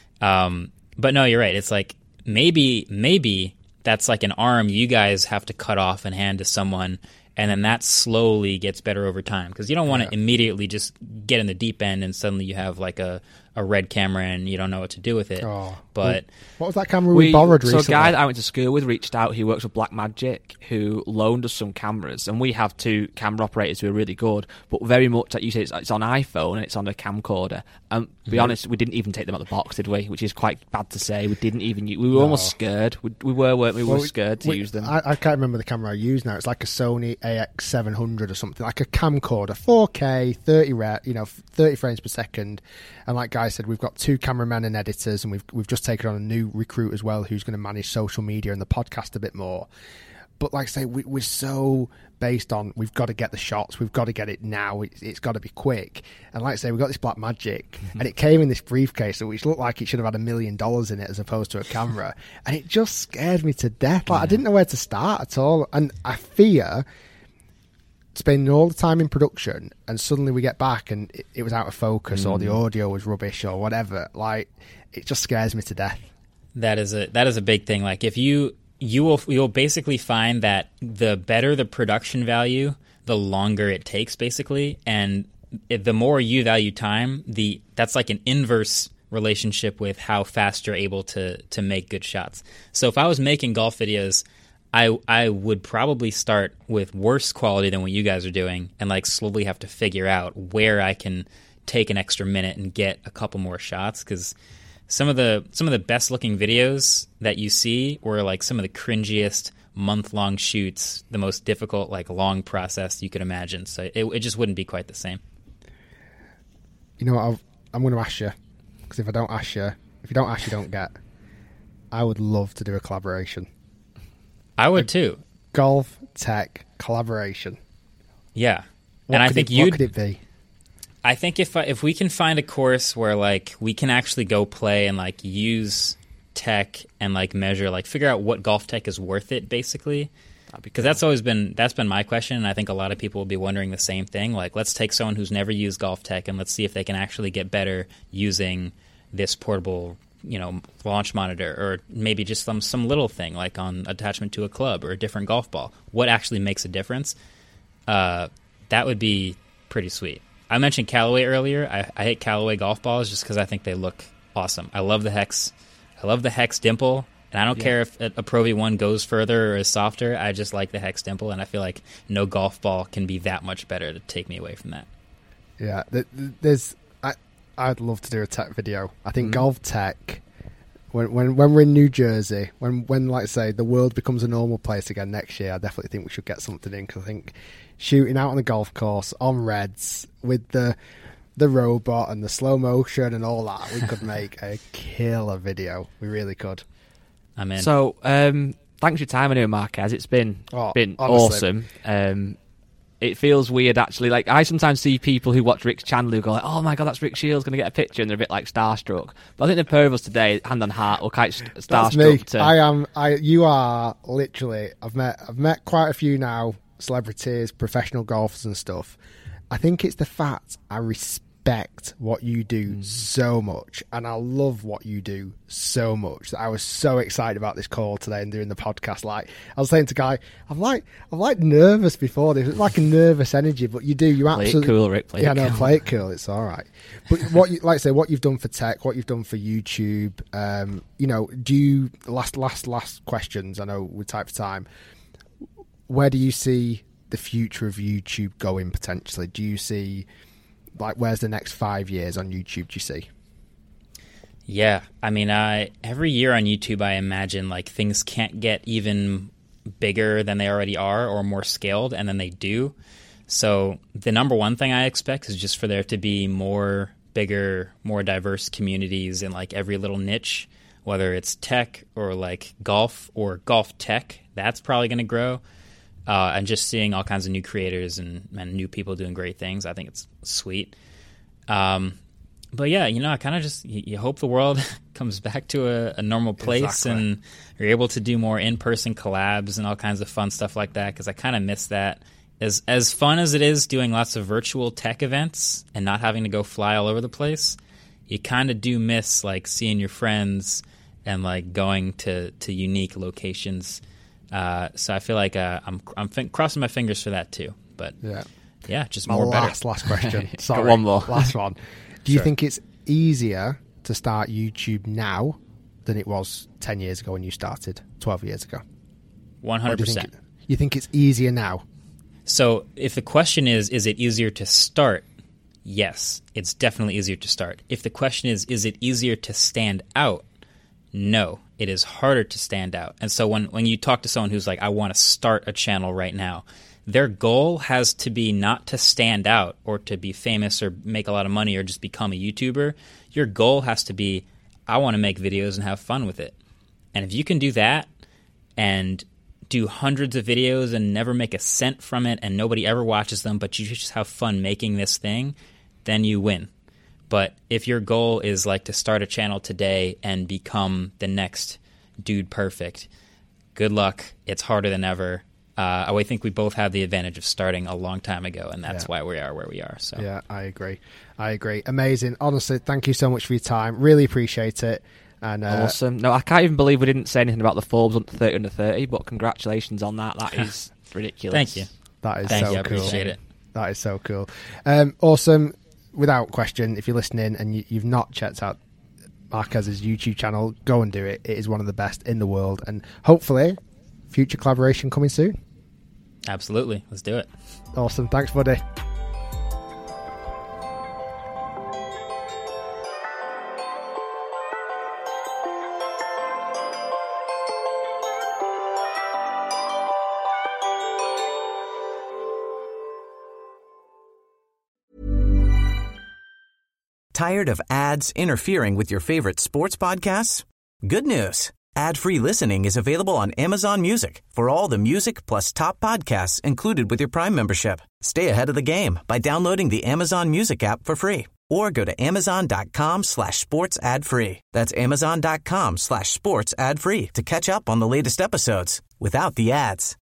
But no, you're right. It's like maybe that's like an arm you guys have to cut off and hand to someone, and then that slowly gets better over time, because you don't want to immediately just get in the deep end and suddenly you have like a red camera and you don't know what to do with it. But what was that camera we borrowed recently? So a guy that I went to school with reached out. He works with Blackmagic, who loaned us some cameras, and we have 2 camera operators who are really good, but very much like you say, it's on iPhone and it's on a camcorder. And to be honest, we didn't even take them out of the box, did we? Which is quite bad to say. We didn't even. We were almost scared. We were, weren't we? We were scared to use them. I can't remember the camera I use now. It's like a Sony AX700 or something, like a camcorder, 4K, 30 frames per second. And like Guy said, we've got 2 cameramen and editors, and we've just taken on a new recruit as well, who's going to manage social media and the podcast a bit more. But like I say, we're so based on we've got to get the shots, we've got to get it now, it's got to be quick. And like I say, we've got this Blackmagic, and it came in this briefcase, which looked like it should have had $1 million in it as opposed to a camera. And it just scared me to death. Like I didn't know where to start at all. And I fear spending all the time in production and suddenly we get back and it was out of focus or the audio was rubbish or whatever. Like, it just scares me to death. That is a big thing. Like, if you'll basically find that the better the production value, the longer it takes, basically, and the more you value time, that's like an inverse relationship with how fast you're able to make good shots. So if I was making golf videos, I would probably start with worse quality than what you guys are doing, and like slowly have to figure out where I can take an extra minute and get a couple more shots, because some of the best looking videos that you see were like some of the cringiest month-long shoots, the most difficult like long process you could imagine. So it just wouldn't be quite the same. You know what? I'm going to ask you, because if you don't ask, you don't get. I would love to do a collaboration. I would too. Golf tech collaboration. Yeah, what could it be? I think if we can find a course where like we can actually go play and like use tech and like measure, like figure out what golf tech is worth it, basically. Because that's been my question, and I think a lot of people will be wondering the same thing. Like, let's take someone who's never used golf tech and let's see if they can actually get better using this portable, launch monitor, or maybe just some little thing like on attachment to a club or a different golf ball. What actually makes a difference? That would be pretty sweet. I mentioned Callaway earlier. I hate Callaway golf balls just because I think they look awesome. I love the Hex. I love the Hex dimple, and I don't care if a Pro V1 goes further or is softer. I just like the Hex dimple, and I feel like no golf ball can be that much better to take me away from that. Yeah, I'd love to do a tech video. I think golf tech, when we're in New Jersey, when like I say, the world becomes a normal place again next year, I definitely think we should get something in, because I think shooting out on the golf course on reds with the robot and the slow motion and all that, we could make a killer video. We really could. I'm in. So, thanks for your time anyway, Marquez. It's been awesome. It feels weird, actually. Like, I sometimes see people who watch Rick's channel who go like, oh my god, that's Rick Shields, going to get a picture, and they're a bit like starstruck. But I think the pair of us today, hand on heart, were quite starstruck. That's me. You are literally, I've met quite a few now, celebrities, professional golfers and stuff. I think it's the fact I respect what you do so much, and I love what you do so much, that I was so excited about this call today and doing the podcast. Like I was saying to Guy, I'm like nervous before this. It's like a nervous energy, but you absolutely play it cool, Rick. Play it cool. It's all right. But what you've done for tech, what you've done for YouTube, do you last questions? I know we're tight for time. Where do you see the future of YouTube going potentially? Do you see, like, where's the next 5 years on YouTube, do you see? Yeah, I mean, every year on YouTube, I imagine like things can't get even bigger than they already are or more scaled, and then they do. So the number one thing I expect is just for there to be more bigger, more diverse communities in like every little niche, whether it's tech or like golf or golf tech. That's probably going to grow. And just seeing all kinds of new creators and new people doing great things, I think it's sweet. But yeah, I kind of just you hope the world comes back to a normal place and you're able to do more in-person collabs and all kinds of fun stuff like that, because I kind of miss that. As fun as it is doing lots of virtual tech events and not having to go fly all over the place, you kind of do miss like seeing your friends and like going to unique locations. So I feel like I'm crossing my fingers for that too. But yeah, just more last question. Sorry, one more. Last one. Do you think it's easier to start YouTube now than it was 10 years ago when you started, 12 years ago? 100%. You think it's easier now? So if the question is it easier to start? Yes, it's definitely easier to start. If the question is it easier to stand out? No, it is harder to stand out. And so when you talk to someone who's like, I want to start a channel right now, their goal has to be not to stand out or to be famous or make a lot of money or just become a YouTuber. Your goal has to be, I want to make videos and have fun with it. And if you can do that and do hundreds of videos and never make a cent from it and nobody ever watches them, but you just have fun making this thing, then you win. But if your goal is like to start a channel today and become the next Dude Perfect, good luck. It's harder than ever. I think we both have the advantage of starting a long time ago, and that's why we are where we are. So yeah, I agree. Amazing. Honestly, thank you so much for your time. Really appreciate it. And awesome. No, I can't even believe we didn't say anything about the Forbes under 30 under 30, but congratulations on that. That is ridiculous. Thank you. That is Thank so you. I cool. appreciate it. That is so cool. Awesome. Without question, if you're listening and you've not checked out Marquez's YouTube channel, go and do it. It is one of the best in the world, and hopefully future collaboration coming soon. Absolutely. Let's do it. Awesome. Thanks, buddy. Tired of ads interfering with your favorite sports podcasts? Good news. Ad-free listening is available on Amazon Music for all the music plus top podcasts included with your Prime membership. Stay ahead of the game by downloading the Amazon Music app for free or go to amazon.com/sports ad free. That's amazon.com/sports ad free to catch up on the latest episodes without the ads.